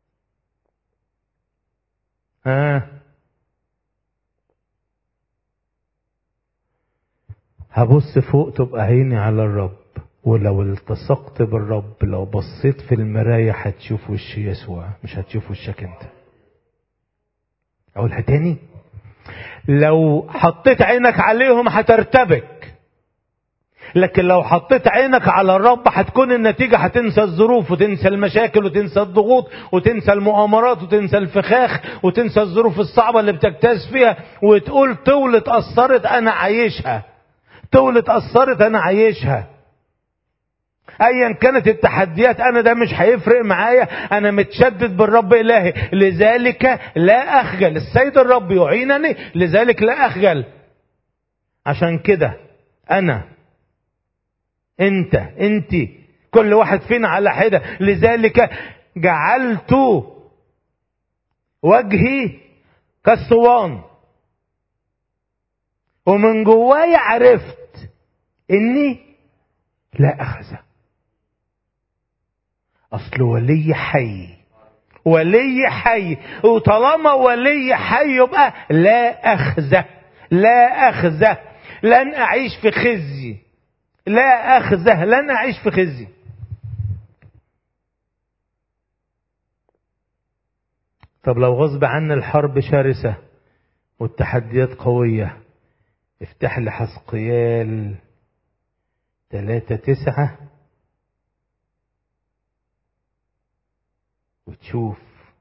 Speaker 1: هبص فوق تبقى عيني على الرب، ولو التصقت بالرب لو بصيت في المرايه هتشوف وش يسوع، مش هتشوف وشك انت. اقولها تاني، لو حطيت عينك عليهم هترتبك، لكن لو حطيت عينك على الرب هتكون النتيجة هتنسى الظروف وتنسى المشاكل وتنسى الضغوط وتنسى المؤامرات وتنسى الفخاخ وتنسى الظروف الصعبة اللي بتجتاز فيها، وتقول طولت أثرت أنا عايشها، طولت أثرت أنا عايشها. ايا كانت التحديات انا ده مش هيفرق معايا، انا متشدد بالرب الهي لذلك لا اخجل. السيد الرب يعينني لذلك لا اخجل. عشان كده انا انت كل واحد فينا على حدة، لذلك جعلت وجهي كالصوان ومن جوايا عرفت اني لا اخزى. اصل ولي حي ولي حي، وطالما ولي حي يبقى لا أخزى، لا أخزى، لن أعيش في خزي، لا أخزى، لن أعيش في خزي. طب لو غصب عن الحرب شرسة والتحديات قوية، افتح لي حزقيال 3:9 وتشوف.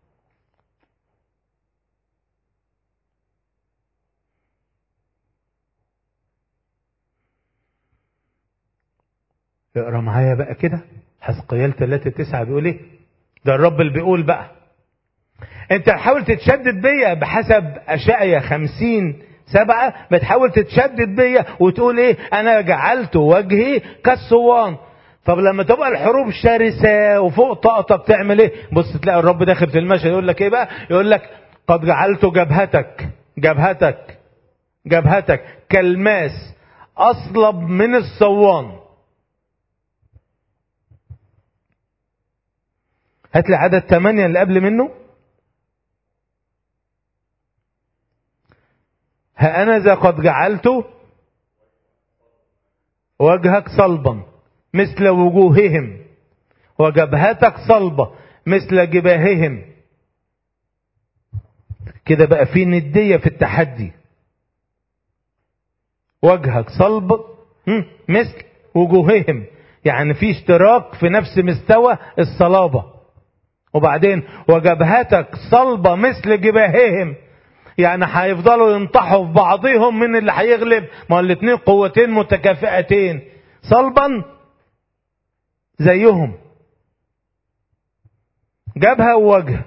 Speaker 1: اقرا معايا بقى كده حزقيال 3:9 بيقول ايه. ده الرب اللي بيقول بقى: انت حاول تتشدد بيا بحسب اشعيا 50:7، بتحاول تتشدد بيا وتقول ايه؟ انا جعلت وجهي كالصوان. طب لما تبقى الحروب شرسة وفوق طاقتك بتعمل ايه؟ بص تلاقي الرب داخل في المشهد يقول لك ايه بقى؟ يقول لك: قد جعلت جبهتك كالماس اصلب من الصوان. هات لي عدد 8 اللي قبل منه. ها أنا ذا قد جعلت وجهك صلبا مثل وجوههم، وجبهتك صلبة مثل جباههم. كده بقى في ندية في التحدي. وجهك صلب مثل وجوههم، يعني في اشتراك في نفس مستوى الصلابة. وبعدين وجبهتك صلبة مثل جباههم، يعني هيفضلوا ينطحوا في بعضهم من اللي هيغلب. ما الاتنين قوتين متكافئتين، صلبا زيهم، جبهة ووجه.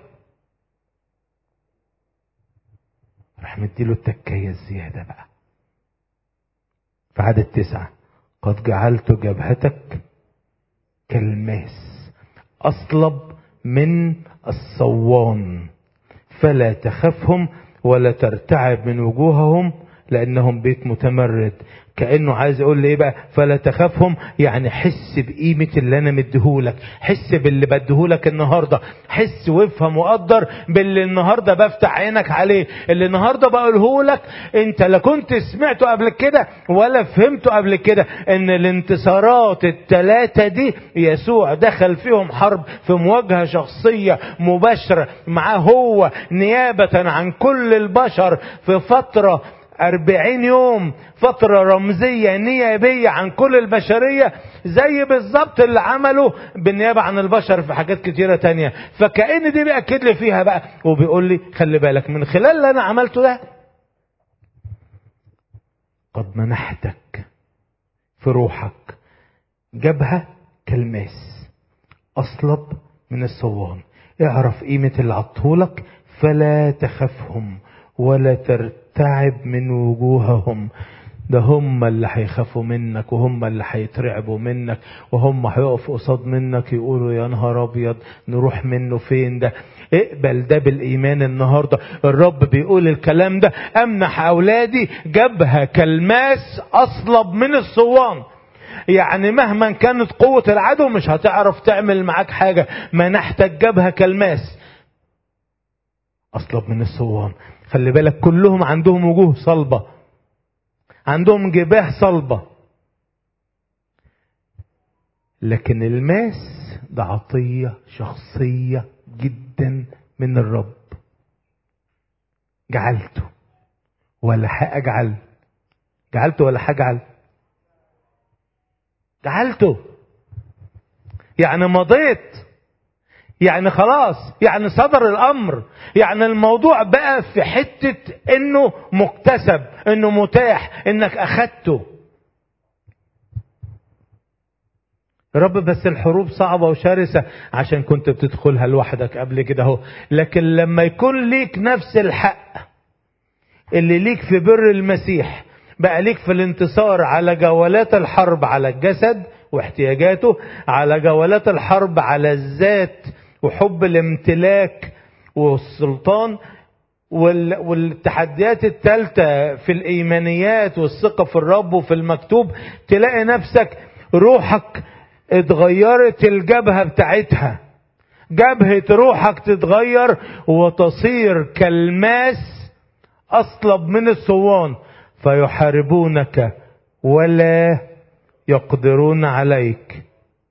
Speaker 1: راح مديله التكية الزيادة بقى في عدد 9: قد جعلت جبهتك كالماس أصلب من الصوان، فلا تخفهم ولا ترتعب من وجوههم لأنهم بيت متمرد. كأنه عايز يقول لي ايه بقى؟ فلا تخافهم، يعني حس بقيمة اللي انا مديهولك، حس باللي بديهولك النهاردة، حس وافهم وقدر باللي النهاردة بفتح عينك عليه، اللي النهاردة بقولهولك انت لا كنت سمعته قبل كده ولا فهمته قبل كده. ان الانتصارات الثلاثة دي يسوع دخل فيهم حرب في مواجهة شخصية مباشرة معاه هو نيابة عن كل البشر في فترة 40 يوم، فترة رمزية نيابية عن كل البشرية، زي بالظبط اللي عمله بالنيابة عن البشر في حاجات كتيرة تانية. فكأن دي بيأكد لي فيها بقى وبيقول لي خلي بالك من خلال اللي انا عملته ده قد منحتك في روحك جبهة كالماس أصلب من الصوان. اعرف قيمة اللي عطولك، فلا تخافهم ولا ترتعب من وجوههم. ده هم اللي هيخافوا منك، وهم اللي هيترعبوا منك، وهم هيقفوا قصاد منك يقولوا يا نهار ابيض نروح منه فين ده. اقبل ده بالايمان النهارده. الرب بيقول الكلام ده: امنح اولادي جبهة كالماس اصلب من الصوان. يعني مهما كانت قوة العدو مش هتعرف تعمل معاك حاجة. منحتك جبهة كالماس أصلب من الصوان. خلي بالك كلهم عندهم وجوه صلبة، عندهم جباه صلبة، لكن الماس ده عطية شخصية جدا من الرب. جعلته ولا هأجعل؟ جعلته ولا هأجعل؟ جعلته يعني مضيت، يعني خلاص، يعني صدر الامر، يعني الموضوع بقى في حتة انه مكتسب، انه متاح، انك اخدته. رب بس الحروب صعبة وشرسة عشان كنت بتدخلها لوحدك قبل كده اهو. لكن لما يكون ليك نفس الحق اللي ليك في بر المسيح، بقى ليك في الانتصار على جولات الحرب على الجسد واحتياجاته، على جولات الحرب على الذات وحب الامتلاك والسلطان، والتحديات الثالثة في الإيمانيات والثقة في الرب وفي المكتوب. تلاقي نفسك روحك اتغيرت الجبهة بتاعتها، جبهة روحك تتغير وتصير كالماس أصلب من الصوان، فيحاربونك ولا يقدرون عليك.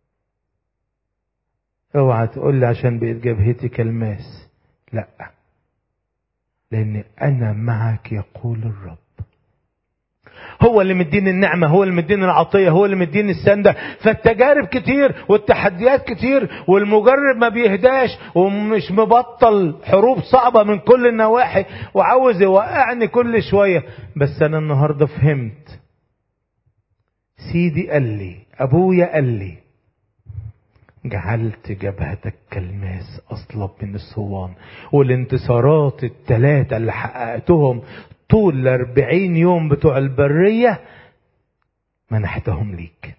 Speaker 1: اوعى تقول لي عشان بقيت جبهتي كالماس، لا، لأن أنا معك يقول الرب. هو اللي مديني النعمة، هو اللي مديني العطية، هو اللي مديني السندة. فالتجارب كتير والتحديات كتير، والمجرب ما بيهداش ومش مبطل حروب صعبة من كل النواحي وعاوز يوقعني كل شوية. بس أنا النهاردة فهمت. سيدي قال لي، أبويا قال لي: جعلت جبهتك كالماس أصلب من الصوان. والانتصارات الثلاثة اللي حققتهم طول 40 يوم بتوع البرية منحتهم ليك.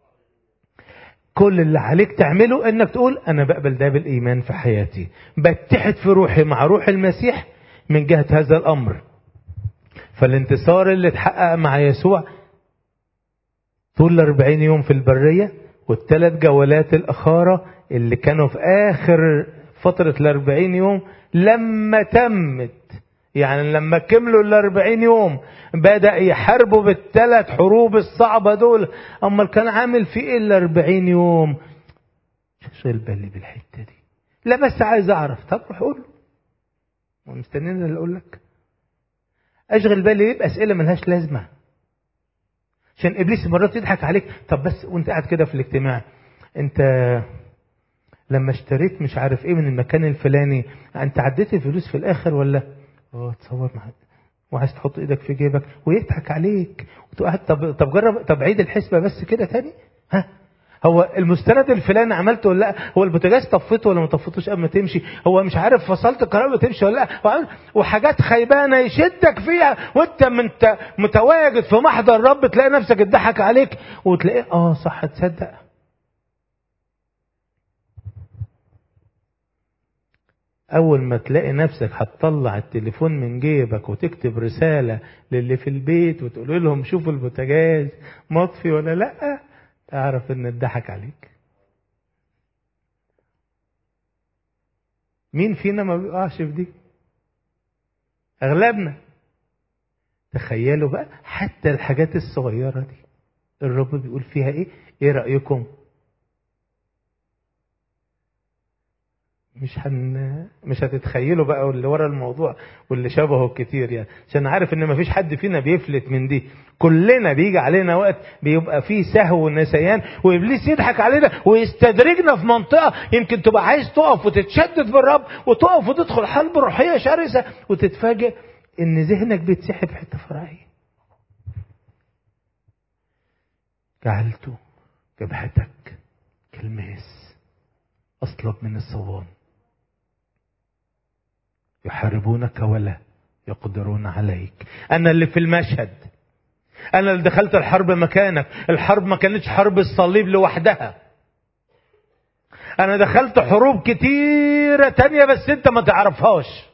Speaker 1: كل اللي عليك تعمله انك تقول: انا بقبل ده بالايمان في حياتي، بتحد في روحي مع روح المسيح من جهة هذا الامر. فالانتصار اللي اتحقق مع يسوع طول 40 يوم في البرية، والثلاث جولات الأخارة اللي كانوا في آخر فترة 40 يوم، لما تمت، يعني لما كملوا 40 يوم بدأ يحاربوا بالثلاث حروب الصعبة دول. أما كان عامل في إيه 40 يوم؟ شغل بالي بالحتة دي. لا بس عايز أعرف. طب روح قول له، مستنين اللي أقول لك. أشغل بالي ليه بأسئلة ملهاش لازمة، عشان إبليس مرات يضحك عليك. طب بس وانت قاعد كده في الاجتماع، انت لما اشتريت مش عارف ايه من المكان الفلاني، انت عديت الفلوس في الاخر ولا؟ تصور معاك وعايز تحط ايدك في جيبك ويضحك عليك وتقول: طب جرب، طب عيد الحسبة بس كده تاني. ها، هو المستند الفلاني عملته ولا لا؟ هو البوتاجاز طفيته ولا ما طفيتوش قبل ما تمشي؟ هو مش عارف فصلت الكهرباء تمشي ولا لا؟ وحاجات خيبانه يشدك فيها، وانت متواجد في محضر الرب تلاقي نفسك اتضحك عليك وتلاقيه صح، تصدق. اول ما تلاقي نفسك هتطلع التليفون من جيبك وتكتب رساله للي في البيت وتقول لهم: شوفوا البوتاجاز مطفي ولا لا، تعرف ان اتضحك عليك. مين فينا ما بيقعش في دي؟ اغلبنا. تخيلوا بقى حتى الحاجات الصغيرة دي الرب بيقول فيها ايه رأيكم؟ مش هتتخيلوا بقى اللي ورا الموضوع واللي شبهه كتير، يعني عشان عارف ان مفيش حد فينا بيفلت من دي. كلنا بيجي علينا وقت بيبقى فيه سهو ونسيان، وابليس يضحك علينا ويستدرجنا في منطقة يمكن تبقى عايز تقف وتتشدد بالرب وتقف وتدخل حرب روحية شرسة، وتتفاجئ ان ذهنك بيتسحب في حتة فرعية. جعلت جبهتك كالماس أصلب من الصوان، يحاربونك ولا يقدرون عليك. أنا اللي في المشهد، أنا اللي دخلت الحرب مكانك. الحرب ما كانتش حرب الصليب لوحدها، أنا دخلت حروب كتيرة تانية بس أنت ما تعرفهاش.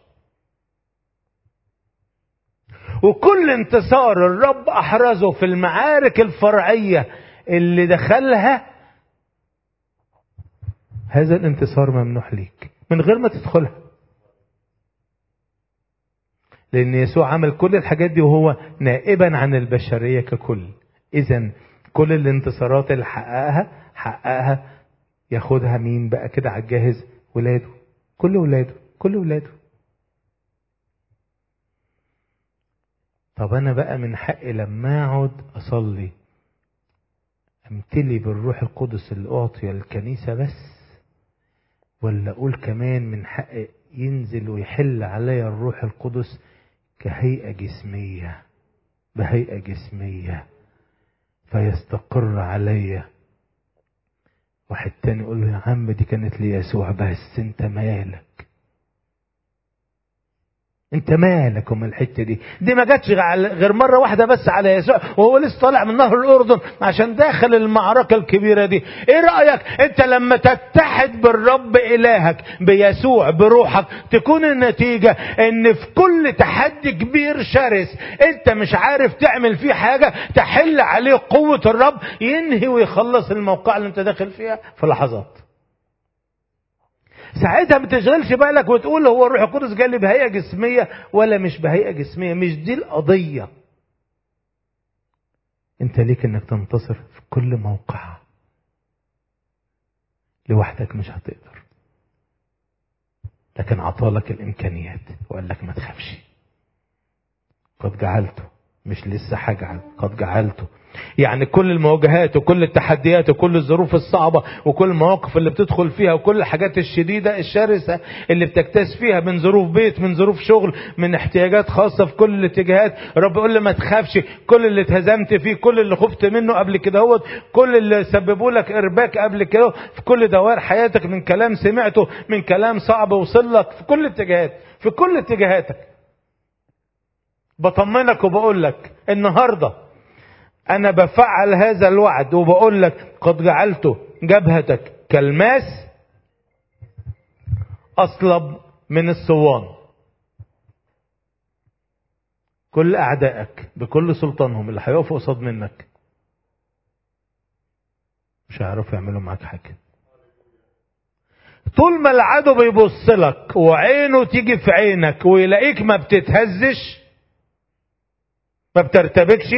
Speaker 1: وكل انتصار الرب أحرزه في المعارك الفرعية اللي دخلها، هذا الانتصار ممنوح ليك من غير ما تدخلها، لأن يسوع عمل كل الحاجات دي وهو نائبا عن البشرية ككل. إذن كل الانتصارات اللي حققها ياخدها مين بقى كده على الجاهز؟ ولاده، كل ولاده. طب أنا بقى من حقي لما أقعد أصلي أمتلي بالروح القدس اللي أعطي الكنيسة بس، ولا أقول كمان من حقي ينزل ويحل عليا الروح القدس كهيئة جسمية، بهيئة جسمية فيستقر عليا؟ واحد تاني يقول له: يا عم دي كانت لي يسوع بس، انت مالك ومن الحته دي ما جاتش غير مره واحده بس على يسوع وهو لسه طالع من نهر الاردن عشان داخل المعركه الكبيره دي. ايه رايك انت لما تتحد بالرب الهك بيسوع بروحك تكون النتيجه ان في كل تحدي كبير شرس انت مش عارف تعمل فيه حاجه تحل عليه قوه الرب ينهي ويخلص الموقع اللي انت داخل فيها في لحظات. ساعتها ما تشغلش بالك وتقول هو الروح القدس جالي بهيئة جسمية ولا مش بهيئة جسمية. مش دي القضية. انت ليك انك تنتصر في كل موقع. لوحدك مش هتقدر، لكن عطالك الامكانيات وقال لك ما تخافش. قد جعلته، مش لسه هجعل، قد جعلته. يعني كل المواجهات وكل التحديات وكل الظروف الصعبة وكل المواقف اللي بتدخل فيها وكل الحاجات الشديدة الشرسة اللي بتكتاز فيها، من ظروف بيت، من ظروف شغل، من احتياجات خاصة في كل الاتجاهات، رب يقول لي ما تخافش. كل اللي اتهزمت فيه، كل اللي خفت منه قبل كده هو، كل اللي سببوا لك ارباك قبل كده في كل دوائر حياتك، من كلام سمعته، من كلام صعب وصل لك في كل الاتجاهات، في كل اتجاهاتك، بطمنك وبقول لك النهارده انا بفعل هذا الوعد وبقول لك قد جعلت جبهتك كالماس اصلب من الصوان. كل اعدائك بكل سلطانهم اللي هيقفوا قصاد منك مش هيعرفوا يعملوا معاك حاجه. طول ما العدو بيبص لك وعينه تيجي في عينك ويلاقيك ما بتتهزش، ما بترتبكش،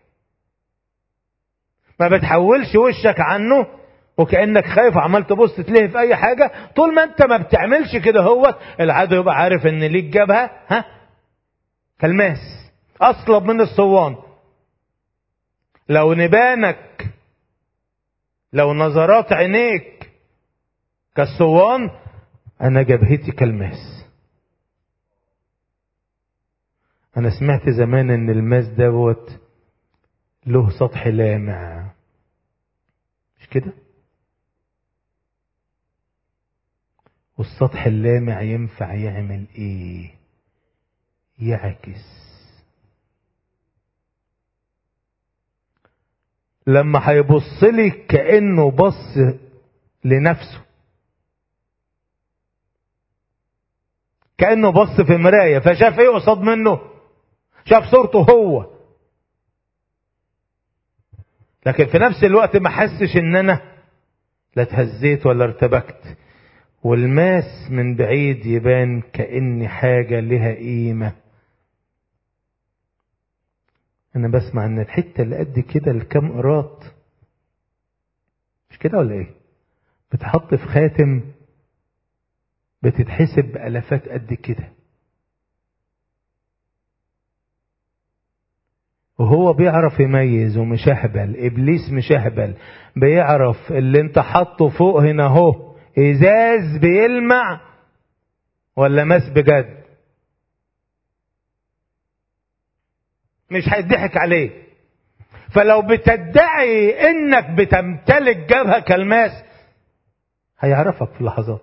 Speaker 1: ما بتحولش وشك عنه وكأنك خايف وعمال تبص تلاقي في اي حاجة، طول ما انت ما بتعملش كده هو العدو يبقى عارف ان ليك جبهة كالماس اصلب من الصوان. لو نبانك، لو نظرات عينيك كالصوان، انا جبهتي كالماس. انا سمعت زمان ان الماس دوت له سطح لامع، مش كده؟ والسطح اللامع ينفع يعمل ايه؟ يعكس. لما هيبص لي كأنه بص لنفسه، كأنه بص في مراية فشاف ايه قصاد منه؟ شاف صورته هو، لكن في نفس الوقت ما حسش ان انا لا اتهزيت ولا ارتبكت. والماس من بعيد يبان كأن حاجة لها قيمة. انا بسمع ان الحتة اللي قد كده الكام قراط، مش كده ولا ايه؟ بتحط في خاتم بتتحسب بألافات قد كده، وهو بيعرف يميز ومشهبل. ابليس مشهبل، بيعرف اللي انت حاطه فوق هنا اهو ازاز بيلمع ولا ماس بجد. مش هيضحك عليه. فلو بتدعي انك بتمتلك جبهة كالماس هيعرفك في لحظات.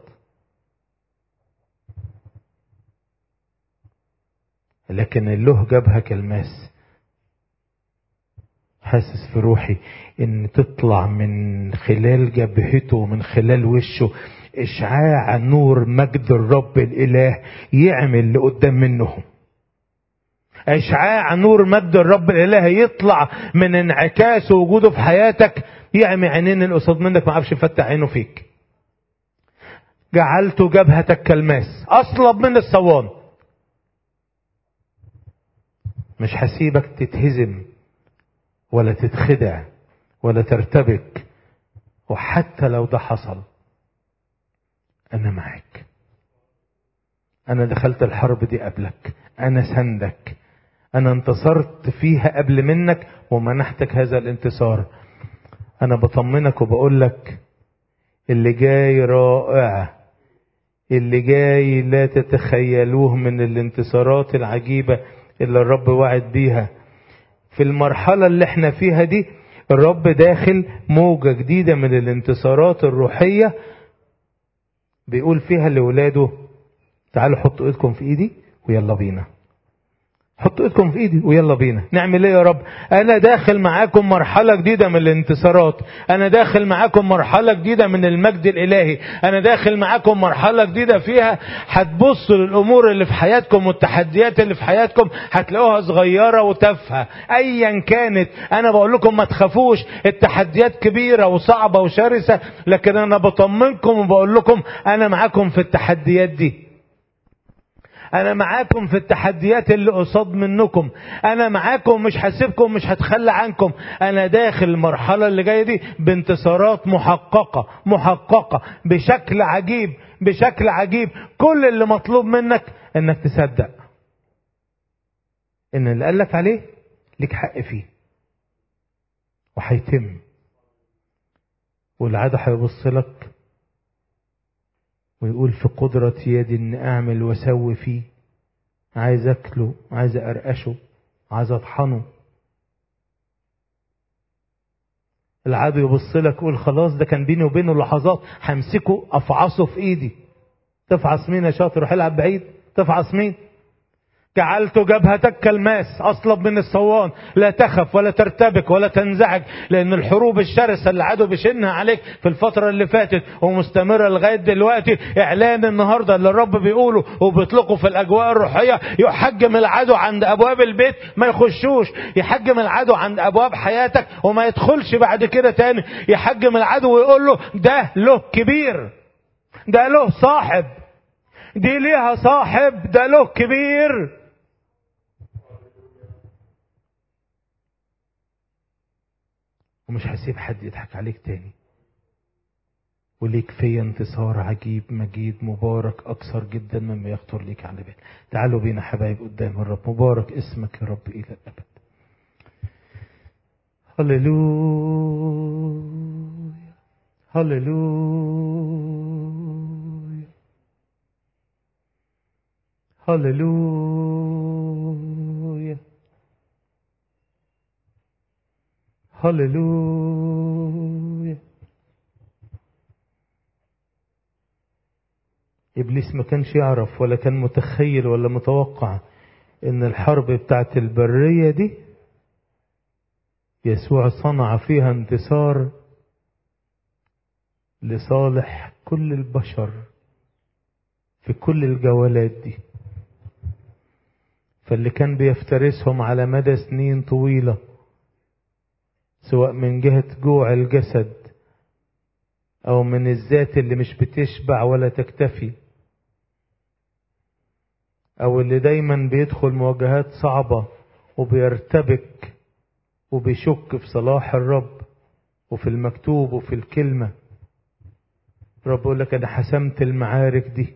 Speaker 1: لكن اللي له جبهة كالماس حاسس في روحي ان تطلع من خلال جبهته ومن خلال وشه اشعاع نور مجد الرب الاله يعمل اللي قدام منهم. اشعاع نور مجد الرب الاله يطلع من انعكاس وجوده في حياتك يعمي عينين اللي قصاد منك ما عرفش يفتح عينه فيك. جعلت جبهتك كالماس اصلب من الصوان. مش هسيبك تتهزم ولا تتخدع ولا ترتبك. وحتى لو ده حصل انا معاك. انا دخلت الحرب دي قبلك، انا سندك، انا انتصرت فيها قبل منك ومنحتك هذا الانتصار. انا بطمنك وبقول لك اللي جاي رائع، اللي جاي لا تتخيلوه من الانتصارات العجيبة اللي الرب وعد بيها. في المرحلة اللي احنا فيها دي الرب داخل موجة جديدة من الانتصارات الروحية بيقول فيها لولاده تعالوا حطوا ايدكم في ايدي ويلا بينا. حطوا ايدكم في ايدي ويلا بينا نعمل ايه يا رب. انا داخل معاكم مرحلة جديدة من الانتصارات، انا داخل معاكم مرحلة جديدة من المجد الالهي، انا داخل معاكم مرحلة جديدة فيها هتبصوا للامور اللي في حياتكم والتحديات اللي في حياتكم هتلاقوها صغيرة وتافهة ايا كانت. انا بقول لكم ما تخافوش، التحديات كبيرة وصعبة وشرسة، لكن انا بطمنكم وبقول لكم انا معاكم في التحديات دي، انا معاكم في التحديات اللي قصاد منكم، انا معاكم مش هسيبكم مش هتخلى عنكم. انا داخل المرحلة اللي جاية دي بانتصارات محققة بشكل عجيب بشكل عجيب. كل اللي مطلوب منك انك تصدق ان اللي قالك عليه ليك حق فيه وهيتم، والعادة هيبص لك ويقول في قدرة يدي ان اعمل واسوي فيه، عايز اكله، عايز ارقشه، عايز اطحنه. العدو يبص لك يقول خلاص ده كان بيني وبينه لحظات همسكه افعصه في ايدي. تفعص مين يا شاطر؟ روح العب بعيد. تفعص مين؟ جعلت جبهتك كالماس اصلب من الصوان، لا تخف ولا ترتبك ولا تنزعج، لان الحروب الشرسه اللي العدو بيشنها عليك في الفتره اللي فاتت ومستمره لغايه دلوقتي، اعلان النهارده اللي الرب بيقوله وبيطلقه في الاجواء الروحيه، يحجم العدو عند ابواب البيت ما يخشوش، يحجم العدو عند ابواب حياتك وما يدخلش بعد كده تاني، يحجم العدو ويقول له ده له كبير، ده له صاحب، دي ليها صاحب، ده له كبير. ومش هسيب حد يضحك عليك تاني، وليك في انتصار عجيب مجيد مبارك اكثر جدا مما يخطر ليك على بال. تعالوا بينا حبايب قدام الرب. مبارك اسمك يا رب الى الابد. هللويا هللويا هللويا هللويا. إبليس ما كانش يعرف ولا كان متخيل ولا متوقع إن الحرب بتاعت البرية دي يسوع صنع فيها انتصار لصالح كل البشر في كل الجولات دي. فاللي كان بيفترسهم على مدى سنين طويلة، سواء من جهة جوع الجسد أو من الذات اللي مش بتشبع ولا تكتفي، أو اللي دايما بيدخل مواجهات صعبة وبيرتبك وبيشك في صلاح الرب وفي المكتوب وفي الكلمة، رب يقول لك أنا حسمت المعارك دي،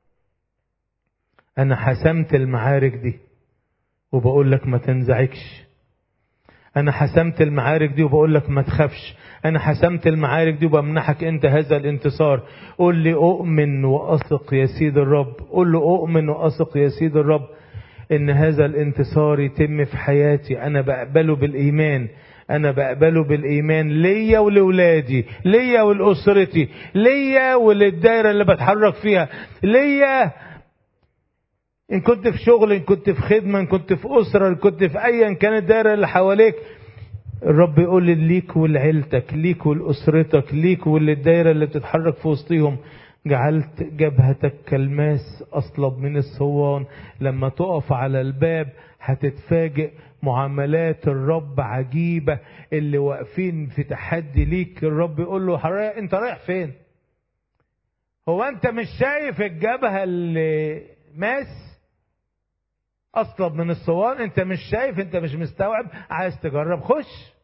Speaker 1: أنا حسمت المعارك دي وبقول لك ما تنزعجش. أنا حسمت المعارك دي وبقول لك ما تخافش. أنا حسمت المعارك دي وبمنحك أنت هذا الانتصار. قول لي أؤمن وأثق يا سيد الرب، قول له أؤمن وأثق يا سيد الرب إن هذا الانتصار يتم في حياتي. أنا بقبله بالإيمان، أنا بقبله بالإيمان ليا ولولادي، ليا ولأسرتي، ليا وللدائرة اللي بتحرك فيها، ليا إن كنت في شغل، إن كنت في خدمة، إن كنت في أسرة، إن كنت في أيا كانت الدائرة اللي حواليك. الرب يقول لي ليك ولعيلتك، ليك ولأسرتك، ليك وللدائرة اللي بتتحرك في وسطهم. جعلت جبهتك كالماس أصلب من الصوان. لما تقف على الباب هتتفاجئ معاملات الرب عجيبة. اللي واقفين في تحدي ليك الرب يقول له انت رايح فين؟ هو انت مش شايف الجبهة اللي ماس أصلب من الصوان؟ انت مش شايف؟ انت مش مستوعب؟ عايز تجرب؟ خش.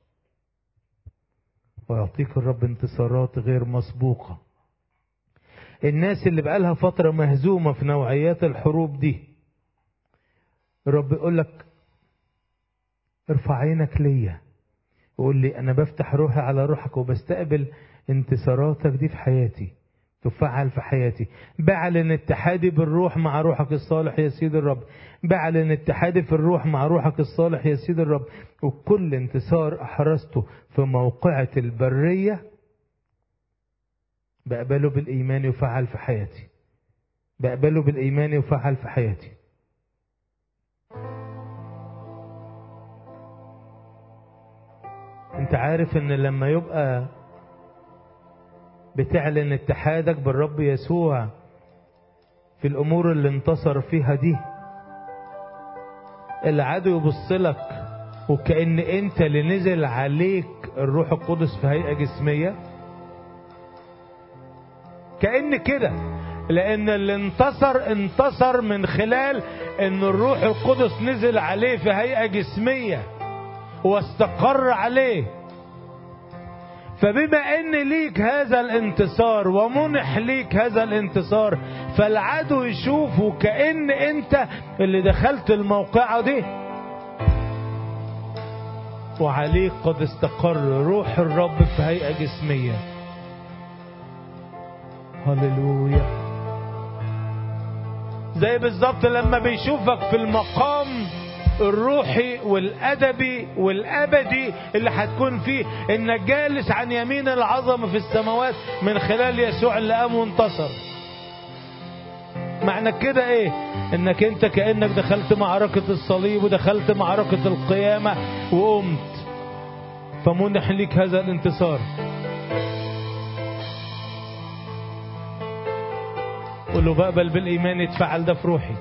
Speaker 1: ويعطيك الرب انتصارات غير مسبوقة. الناس اللي بقالها فترة مهزومة في نوعيات الحروب دي، الرب يقول لك ارفع عينك ليا وقول لي أنا بفتح روحي على روحك وبستقبل انتصاراتك دي في حياتي تفعل في حياتي. بعلن اتحادي بالروح مع روحك الصالح يا سيد الرب، بعلن اتحادي في الروح مع روحك الصالح يا سيد الرب. وكل انتصار أحرزته في موقعة البرية بقبله بالإيمان يفعل في حياتي، بقبله بالإيمان يفعل في حياتي. انت عارف ان لما يبقى بتعلن اتحادك بالرب يسوع في الامور اللي انتصر فيها دي، العدو يبص لك وكأن انت اللي نزل عليك الروح القدس في هيئة جسمية، كأن كده، لان اللي انتصر من خلال ان الروح القدس نزل عليه في هيئة جسمية واستقر عليه. فبما ان ليك هذا الانتصار ومنح ليك هذا الانتصار، فالعدو يشوفه كأن انت اللي دخلت الموقعة دي وعليك قد استقر روح الرب في هيئة جسمية. هللويا. زي بالظبط لما بيشوفك في المقام الروحي والأدبي والأبدي اللي هتكون فيه، انك جالس عن يمين العظمة في السماوات من خلال يسوع اللي قام وانتصر. معنى كده ايه؟ انك انت كأنك دخلت معركة الصليب ودخلت معركة القيامة وقمت، فمنح ليك هذا الانتصار. قل له بقبل بالإيمان يتفعل ده في روحي.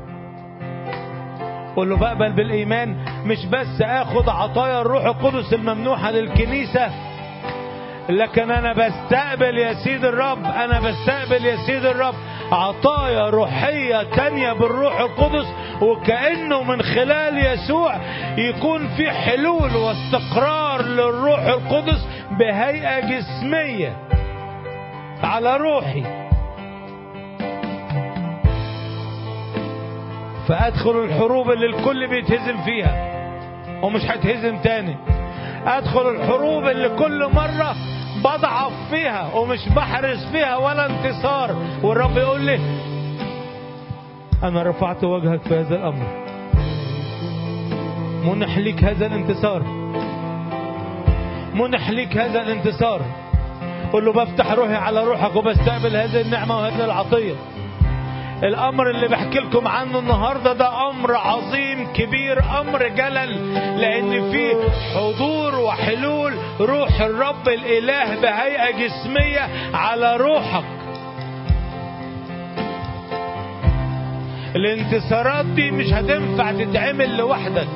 Speaker 1: قل له بقبل بالإيمان مش بس اخد عطايا الروح القدس الممنوحة للكنيسة، لكن انا بستقبل يا سيد الرب، انا بستقبل يا سيد الرب عطايا روحية تانية بالروح القدس، وكأنه من خلال يسوع يكون في حلول واستقرار للروح القدس بهيئة جسمية على روحي. فأدخل الحروب اللي الكل بيتهزم فيها ومش هتهزم تاني. أدخل الحروب اللي كل مرة بضعف فيها ومش بحرز فيها ولا انتصار، والرب يقول لي أنا رفعت وجهك في هذا الأمر، منح ليك هذا الانتصار، منح ليك هذا الانتصار. قل له بفتح روحي على روحك وبستقبل هذه النعمة وهذه العطية. الأمر اللي بحكي لكم عنه النهاردة ده أمر عظيم كبير، أمر جلل، لأن فيه حضور وحلول روح الرب الإله بهيئة جسمية على روحك. الانتصارات دي مش هتنفع تتعمل لوحدك،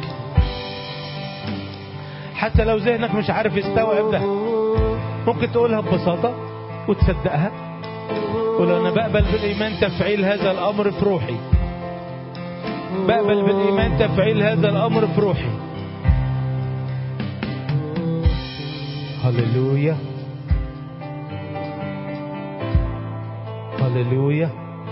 Speaker 1: حتى لو ذهنك مش عارف يستوعب ده. ممكن تقولها ببساطة وتصدقها. قل أنا بقبل بالإيمان تفعيل هذا الأمر في روحي، بقبل بالإيمان تفعيل هذا الأمر في روحي. هللويا هللويا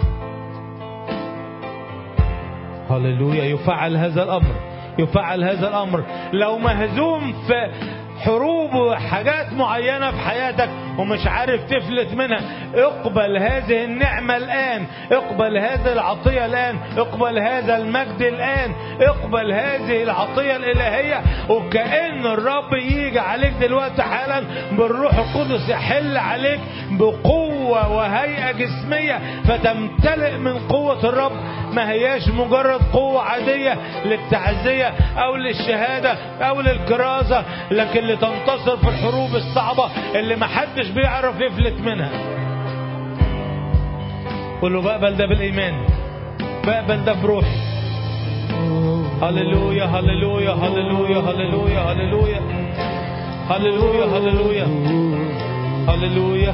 Speaker 1: هللويا. يفعل هذا الأمر، يفعل هذا الأمر. لو مهزوم في حروب وحاجات معينة في حياتك ومش عارف تفلت منها، اقبل هذه النعمة الآن، اقبل هذه العطية الآن، اقبل هذا المجد الآن، اقبل هذه العطية الإلهية. وكأن الرب يجي عليك دلوقتي حالا بالروح القدس، يحل عليك بقوة وهيئة جسمية، فتمتلئ من قوة الرب. ما هياش مجرد قوة عادية للتعزية أو للشهادة أو للكرازة، لكن لتنتصر في الحروب الصعبة اللي محدش بيعرف يفلت منها. قل له بقبل ده بالإيمان، بقبل ده في روحي. هللويا هللويا هللويا هللويا هللويا هللويا هللويا هللويا.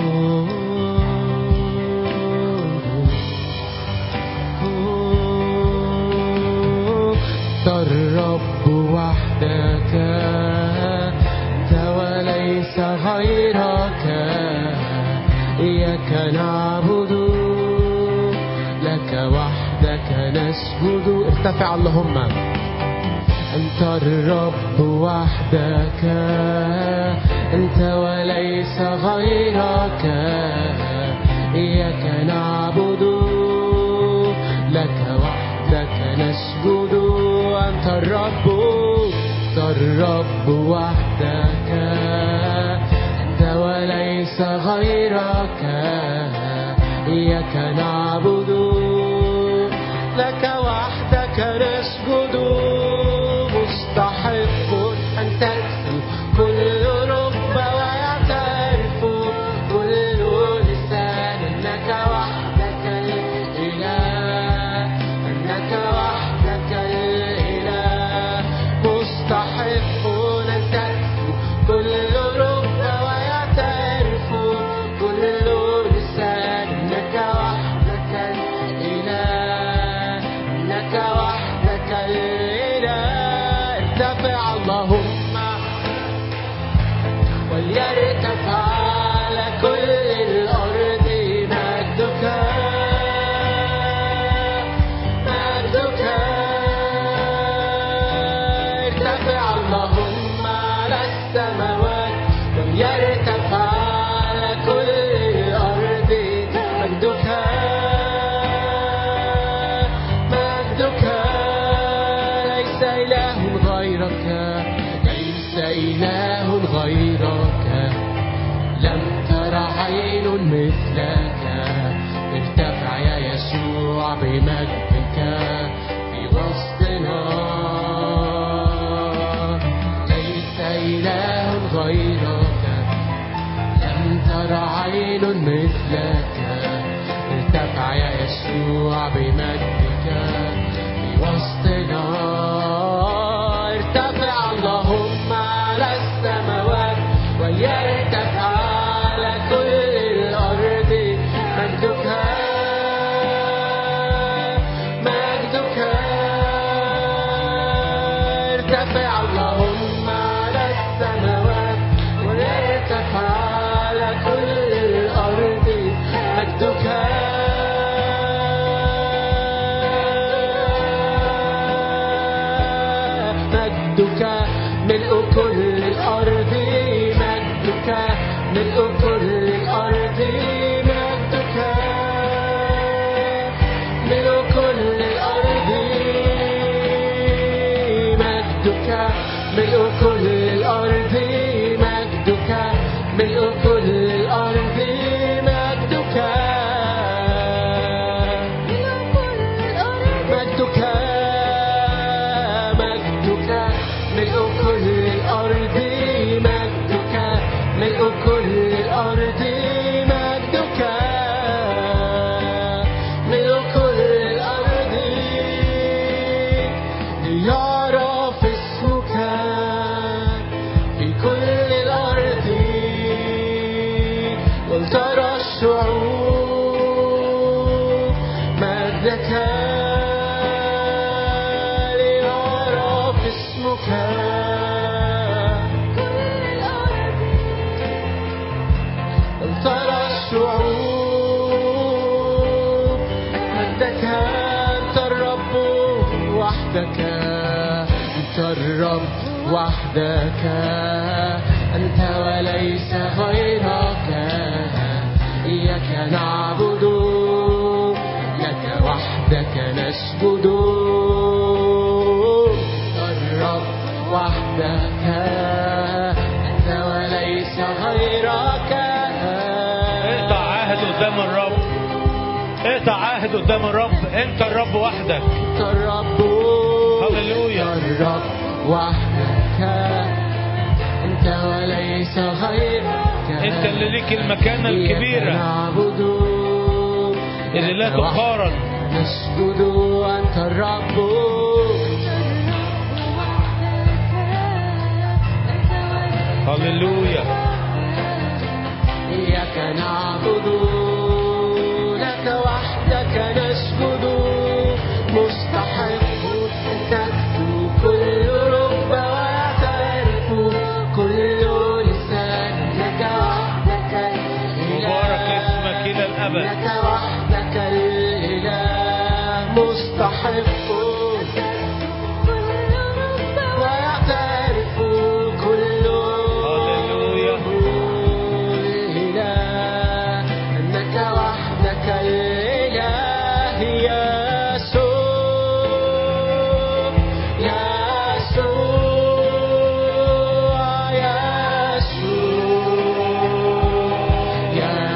Speaker 2: الرب وحدك أنت وليس غيرك، إياك نعبد لك وحدك نسجد. ارتفع اللهم. أنت الرب وحدك أنت وليس غيرك، إياك نعبد لك وحدك نسجد. أنت الرب، أنت الرب وحدك أنت وليس غيرك، إياك نعبد لك وحدك نسجد. مستحق أن تكفي كل مثلك. ارتفع يا يسوع بمجدك في وسطنا. ليس إله غيرك، لم تر عين مثلك. ارتفع يا يسوع بمجدك في وسطنا. ارتفع اللهم على السماوات وليرتفع على كل الأرض مجدك. مجدك ارتفع اللهم على السماوات وليرتفع على كل الأرض مجدك. مجدك ملء كل الأرض. مجدك ملء كل الأرض. مجدك ملء كل الأرض. مجدك ملء كل الأرض. مجدك ملء كل الأرض. مجدك مجدك مجدك ملء كل الأرض. مجدك ملء كل الأرض. مجدك ملء كل الأرض. ليعرف اسمك في كل الأرض ولترى الشعوب مجدك. ليعرف اسمك ولترى الشعوب مجدك. أنت الرب وحدك. أنت الرب وحدك. أنت وليس غيرك. إياك نعبد لك وحدك نسجد. الرب وحدك. أنت وليس غيرك.
Speaker 1: اقطع عهد قدام الرب. اقطع عهد قدام الرب. انت الرب وحدك.
Speaker 2: أنت الرب.
Speaker 1: هللويا.
Speaker 2: الرب وحدك. أنت وليس غيرك.
Speaker 1: انت اللي ليك المكانة الكبيرة
Speaker 2: نعبد
Speaker 1: اللي لا تقارن.
Speaker 2: نسجد. أنت الرب.
Speaker 1: هللويا.
Speaker 2: إياك نعبد لك وحدك نسجد. مستحق أن تكفو كل رب ويعترف كل لسان لك وحدك الإله.
Speaker 1: مبارك اسمك إلى الأبد.
Speaker 2: لك وحدك الإله. مستحق ويعترف كل
Speaker 1: هللويا.
Speaker 2: الإله أنك وحدك الإله. يسوع يسوع يسوع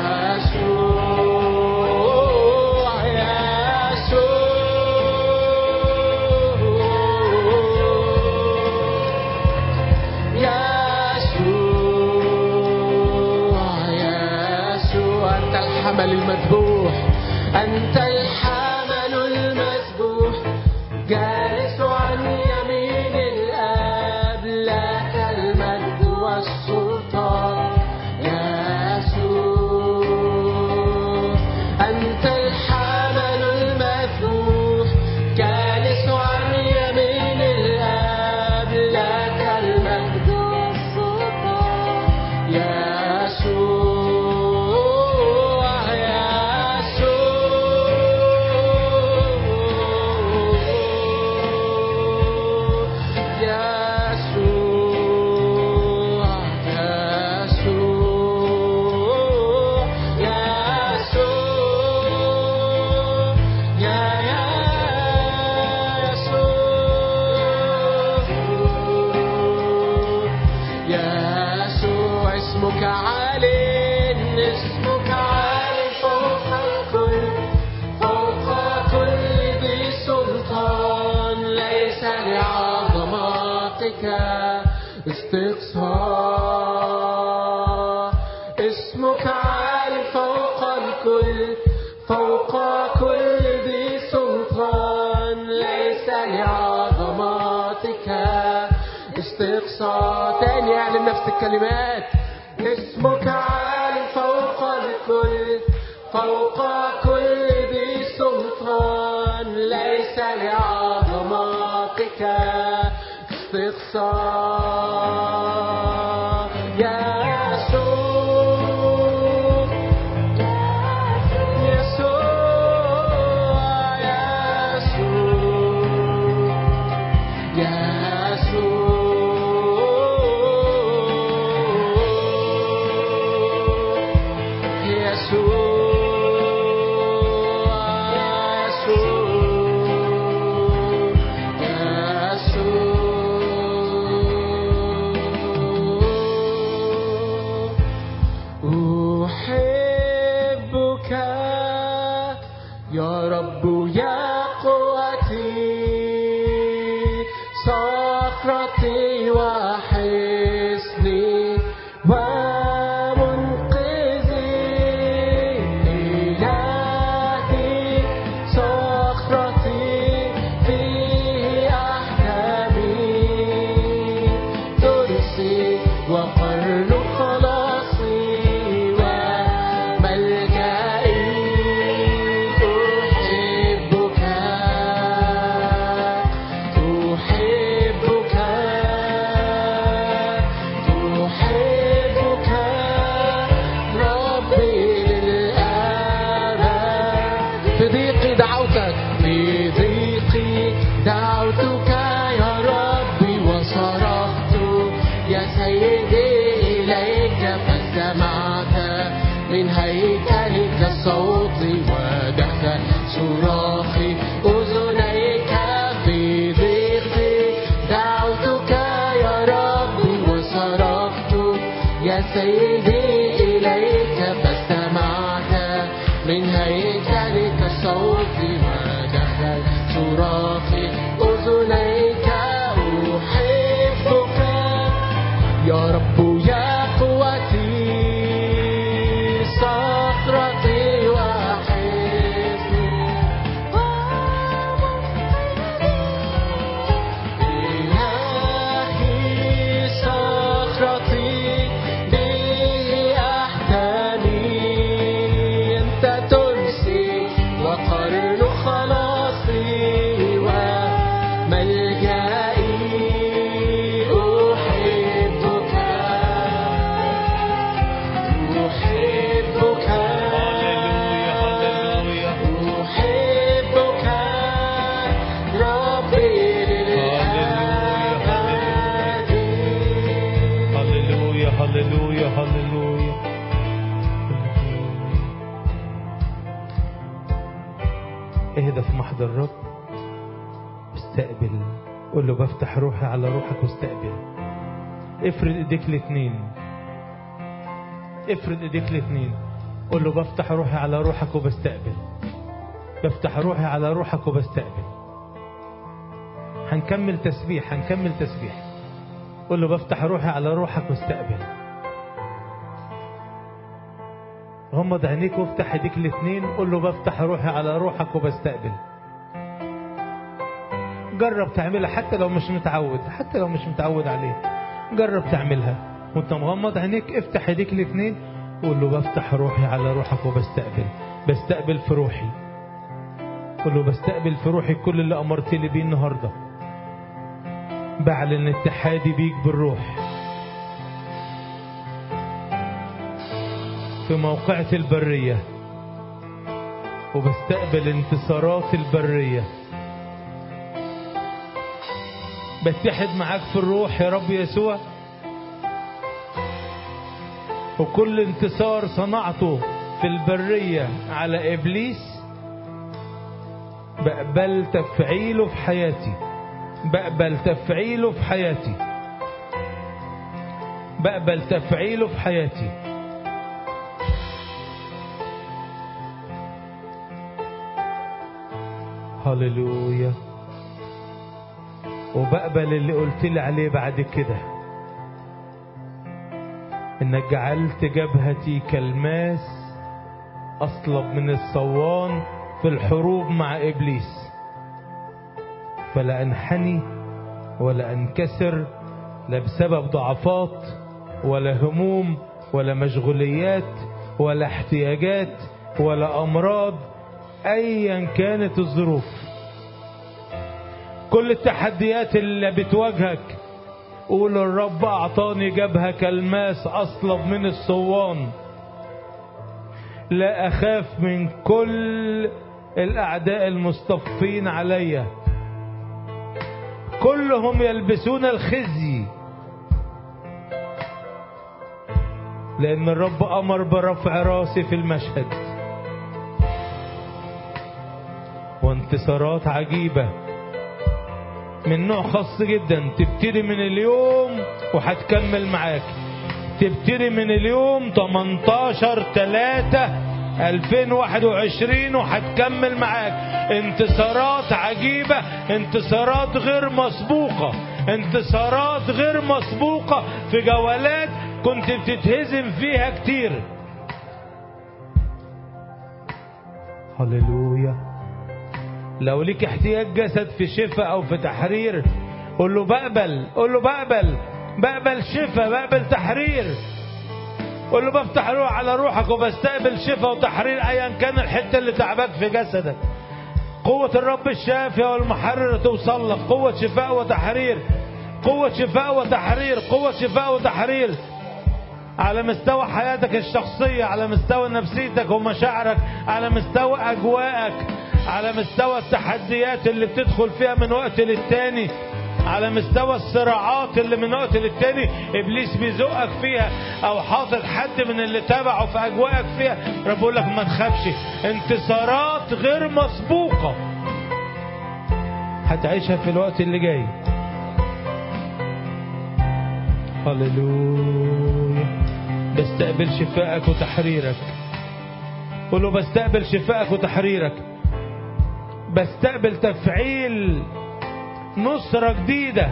Speaker 2: يسوع. أنت الحمل المذبوح. أنت الحمل المذبوح جالس عن يمين الآب. لك المجد والسلطان يسوع. أنت الحمل المذبوح جالس عن يمين الآب. لك المجد والسلطان يسوع. يسوع استقصاء. اسمك عال فوق الكل، فوق كل ذي سلطان، ليس لعظماتك استقصاء. تاني اعلن نفس الكلمات. اسمك عال فوق الكل، فوق كل ذي سلطان، ليس لعظماتك استقصاء. يا يسوع، يسوع، يسوع، يسوع. أحبك يا رب يا قوتي، صخرتي وحصني ومنقذي، إلهي صخرتي فيه أحكامي، ترسي وقرن خلاصي وملجئي. أحبك أحبك أحبك ربي للأبد. في ضيقي دعوتك، في ضيقي دعوتك يا ربي، وصرخت يا سيدي إليك، فاستمعت من هيكلك صوتي، ودخل صراخي أذنيك. في ضيقي دعوتك يا ربي، وصرخت يا سيدي إليك، فاستمعت من هيكلك صوتي، ودخل صراخي أذنيك. أحبك يا رب يا قوتي، صخرتي وحصني، إلهي صخرتي به أحتمي، أنت ترسي وقرن خلاصي وملجئي. أحبك أحبك أحبك ربي للأبد.
Speaker 1: هللويا هللويا هللويا. اهدى في محضر الرب، استقبل. قول له بفتح روحي على روحك واستقبل. افرد ايديك الاتنين، افرد ايديك الاتنين. قول له بفتح روحي على روحك وبستقبل، بفتح روحي على روحك وبستقبل. هنكمل تسبيح، هنكمل تسبيح. قول له بفتح روحي على روحك واستقبل. غمض عينيك وافتح ايديك الاتنين. قول له بفتح روحي على روحك وبستقبل. جرب تعملها حتى لو مش متعود، حتى لو مش متعود عليها. جرب تعملها وانت مغمض عينيك. افتح ايديك الاتنين. قول له بفتح روحي على روحك وبستقبل. بستقبل في روحي. قول له بستقبل في روحي كل اللي امرت لي بيه النهارده. بعلن اتحادي بيك بالروح في موقعة البرية، وبستقبل انتصارات البرية. بتحد معاك في الروح يا رب يسوع، وكل انتصار صنعته في البرية على إبليس بقبل تفعيله في حياتي، بقبل تفعيله في حياتي، بقبل تفعيله في حياتي. هللويا. وبقبل اللي قلت لي عليه بعد كده. إنك جعلت جبهتي كالماس أصلب من الصوان في الحروب مع إبليس، فلا أنحني ولا أنكسر، لا بسبب ضعفات ولا هموم ولا مشغوليات ولا احتياجات ولا أمراض، أيا كانت الظروف. كل التحديات اللي بتواجهك قول الرب أعطاني جبهة كالماس أصلب من الصوان، لا أخاف من كل الأعداء المصطفين علي، كلهم يلبسون الخزي، لأن الرب أمر برفع راسي في المشهد. وانتصارات عجيبة من نوع خاص جدا تبتدي من اليوم وهتكمل معاك. تبتدي من اليوم 18/3/2021 وهتكمل معاك. انتصارات عجيبة، انتصارات غير مسبوقة، انتصارات غير مسبوقة في جولات كنت بتتهزم فيها كتير. هللويا. لو ليك احتياج جسد في شفاء او في تحرير قول له بقبل، قول له بقبل شفاء، بقبل تحرير. قول له بفتح روح على روحك وبستقبل شفاء وتحرير ايا كان الحته اللي تعبك في جسدك. قوة الرب الشافية والمحرر توصل لك. قوة شفاء وتحرير، قوة شفاء وتحرير، قوة شفاء وتحرير على مستوى حياتك الشخصية، على مستوى نفسيتك ومشاعرك، على مستوى أجواءك، على مستوى التحديات اللي بتدخل فيها من وقت للتاني، على مستوى الصراعات اللي من وقت للتاني إبليس بيزقك فيها أو حاطط حد من اللي تابعه في أجواءك فيها. رب يقول لك ما تخافش، انتصارات غير مسبوقة هتعيشها في الوقت اللي جاي. هللويا. بستقبل شفائك وتحريرك. قل له بستقبل شفائك وتحريرك. بستقبل تفعيل نصرة جديدة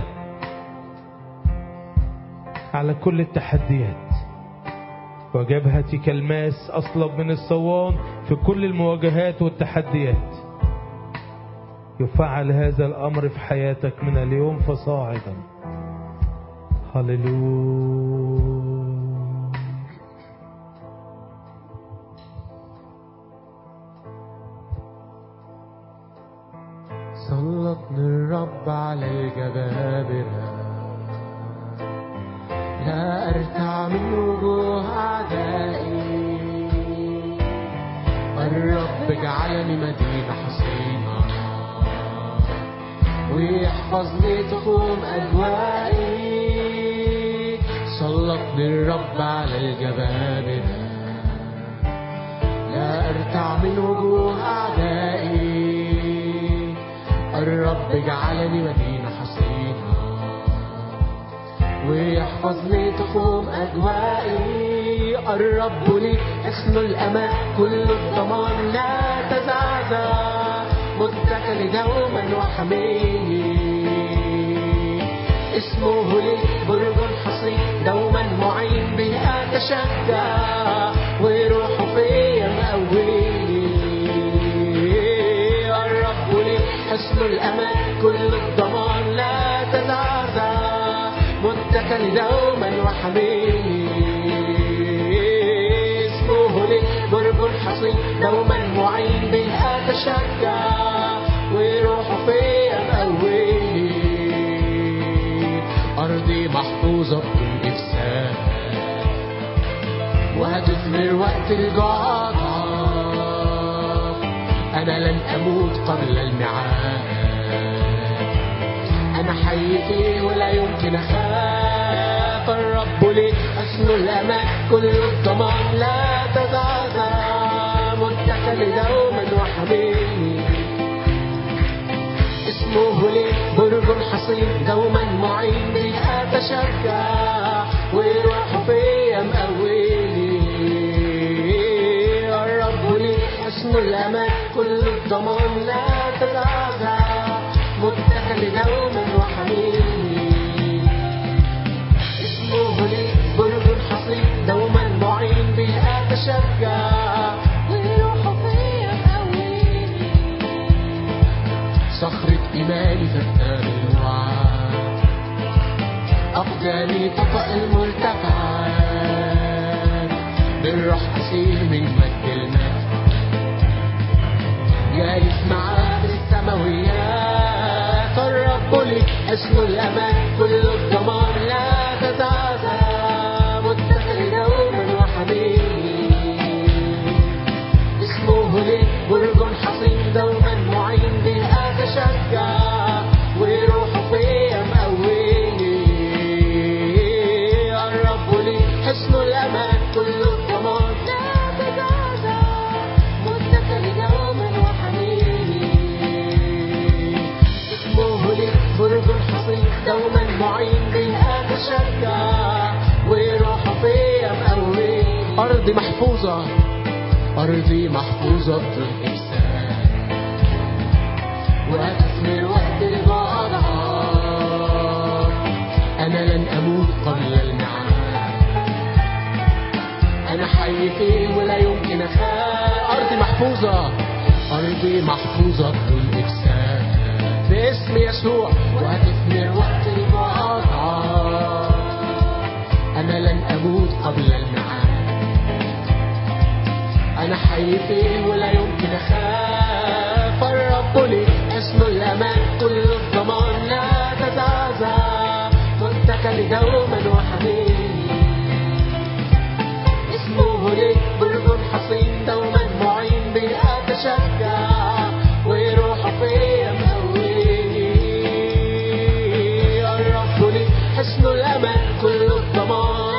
Speaker 1: على كل التحديات. وجبهتي كالماس أصلب من الصوان في كل المواجهات والتحديات. يفعل هذا الأمر في حياتك من اليوم فصاعدا. هللويا.
Speaker 2: سلطني الرب على الجبابرة، لا أرتع من وجوه أعدائي. الرب جعلني مدينة حصينة ويحفظني تخوم أجوائي. سلطني الرب على الجبابرة، لا أرتع من وجوه أعدائي. الرب جعلني مدينة حصينة ويحفظني تخوم أجوائي. الرب لي اسم الأمان، كل الضمان لا تزعزع، متكل دوما وحميني. اسمه لي برج حصين، دوما معين به أتشجع، وروحه فيا مقويني. الرب لي حصن الأمان، كل الضمان لا تزعزع، متكل دوما وحميني. اسمه لي برج حصين، دوما معين به أتشجع، وروحه فيا مقويني. أرضي محفوظة بدون إفساد، وهتثمر وقت الجعاع. أنا لن أموت قبل الميعاد، أنا حي فيه ولا يمكن أخاف. الرب لي حصن الأمان، كل الضمان لا تزعزع، متكل دوما وحميني. اسمه لي برج حصين، دوما معين به أتشجع، وروحه فيا مقويني. الرب لي حصن الأمان، كل الضمان لا تزعزع، متكل دوما وحميني. اسمه لي برج حصين، إيماني فتان الوعد، أقدامي تطأ المرتفعات، بالروح أسير من مجد المجد، جالس معاه في السماويات. الرب لي اسم الأمان، كل الضمان لا تتعزى، متكل دوما وحميد. اسمه لي برج حصين، دوما معين به أتشجع، وروحه فيا مقويني. الرب لي حصن الأمان، كل الضمان لا تتعزى، متكل دوما وحميد. اسمه لي برج حصين، دوما معين به أتشجع، وروحه فيا مقويني. أرضي محفوظة، أرضي محفوظة بالإحسان، وهتثمر وقت البعضات. أنا لن أموت قبل الميعاد، أنا حي فيه ولا يمكن أخاف. أرضي محفوظة، أرضي محفوظة بالإحسان باسم يسوع، وهتثمر وقت البعضات. أنا لن أموت قبل الميعاد، أنا حي فيه ولا يمكن أخاف. الرب لي اسم الأمان، كل الضمان لا تتعزى، متكل دوما وحميد. اسمه لي برج حصين، دوما معين به أتشجع، وروحه فيا مقويني. الرب لي اسم الأمان، كل الضمان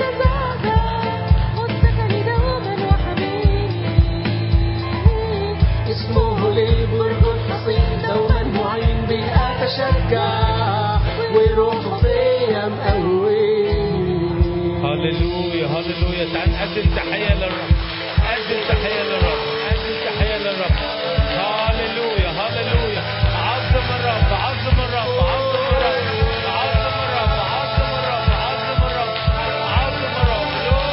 Speaker 2: شجع، وروح فيا مقويني.
Speaker 1: هللويا هللويا. تعال نقدم تحية للرب، قدم تحية للرب، قدم تحية للرب. هللويا هللويا. عظم الرب، عظم الرب، عظم الرب، عظم الرب، عظم الرب، عظم الرب، عظم الرب.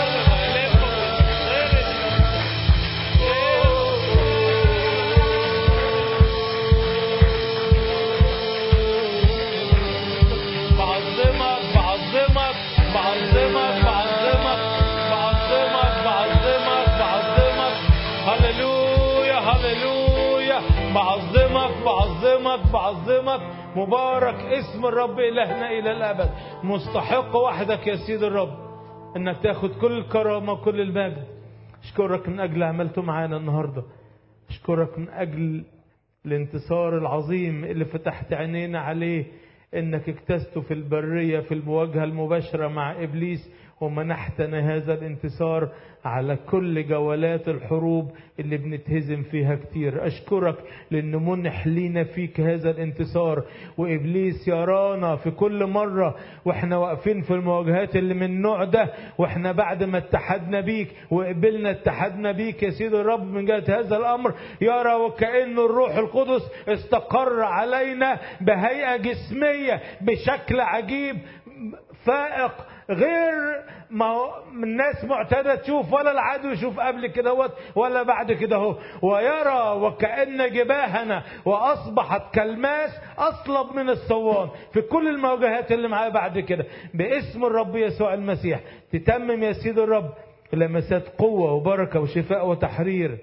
Speaker 1: بعظمك. مبارك اسم الرب إلهنا إلى الأبد. مستحق وحدك يا سيد الرب إنك تاخد كل الكرامة وكل المجد. أشكرك من أجل عملته معانا النهاردة. أشكرك من أجل الانتصار العظيم اللي فتحت عينينا عليه، إنك اجتزته في البرية في المواجهة المباشرة مع إبليس، ومنحتنا هذا الانتصار على كل جولات الحروب اللي بنتهزم فيها كتير. أشكرك لأن منح لينا فيك هذا الانتصار، وإبليس يرانا في كل مرة وإحنا واقفين في المواجهات اللي من النوع ده، وإحنا بعد ما اتحدنا بيك وقبلنا اتحدنا بيك يا سيد الرب من جهة هذا الأمر، يرى وكأن الروح القدس استقر علينا بهيئة جسمية بشكل عجيب فائق، غير ما الناس معتادة تشوف، ولا العدو يشوف قبل كده ولا بعد كده هو، ويرى وكأن جباهنا وأصبحت كالماس أصلب من الصوان في كل المواجهات اللي معاه بعد كده. باسم الرب يسوع المسيح تتمم يا سيد الرب لمسات قوة وبركة وشفاء وتحرير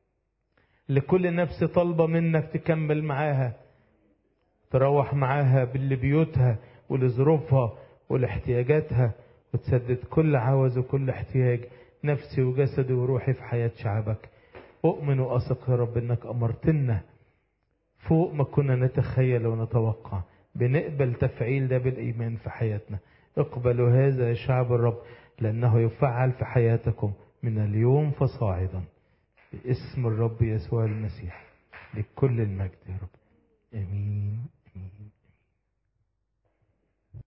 Speaker 1: لكل نفس طالبة منك تكمل معاها، تروح معاها باللي بيوتها ولظروفها ولاحتياجاتها، وتسدد كل عاوز وكل احتياج نفسي وجسدي وروحي في حياة شعبك. أؤمن وأثق يا رب أنك أمرتنا فوق ما كنا نتخيل ونتوقع. بنقبل تفعيل ده بالإيمان في حياتنا. اقبلوا هذا يا شعب الرب لأنه يفعل في حياتكم من اليوم فصاعدا، باسم الرب يسوع المسيح لكل المجد يا رب.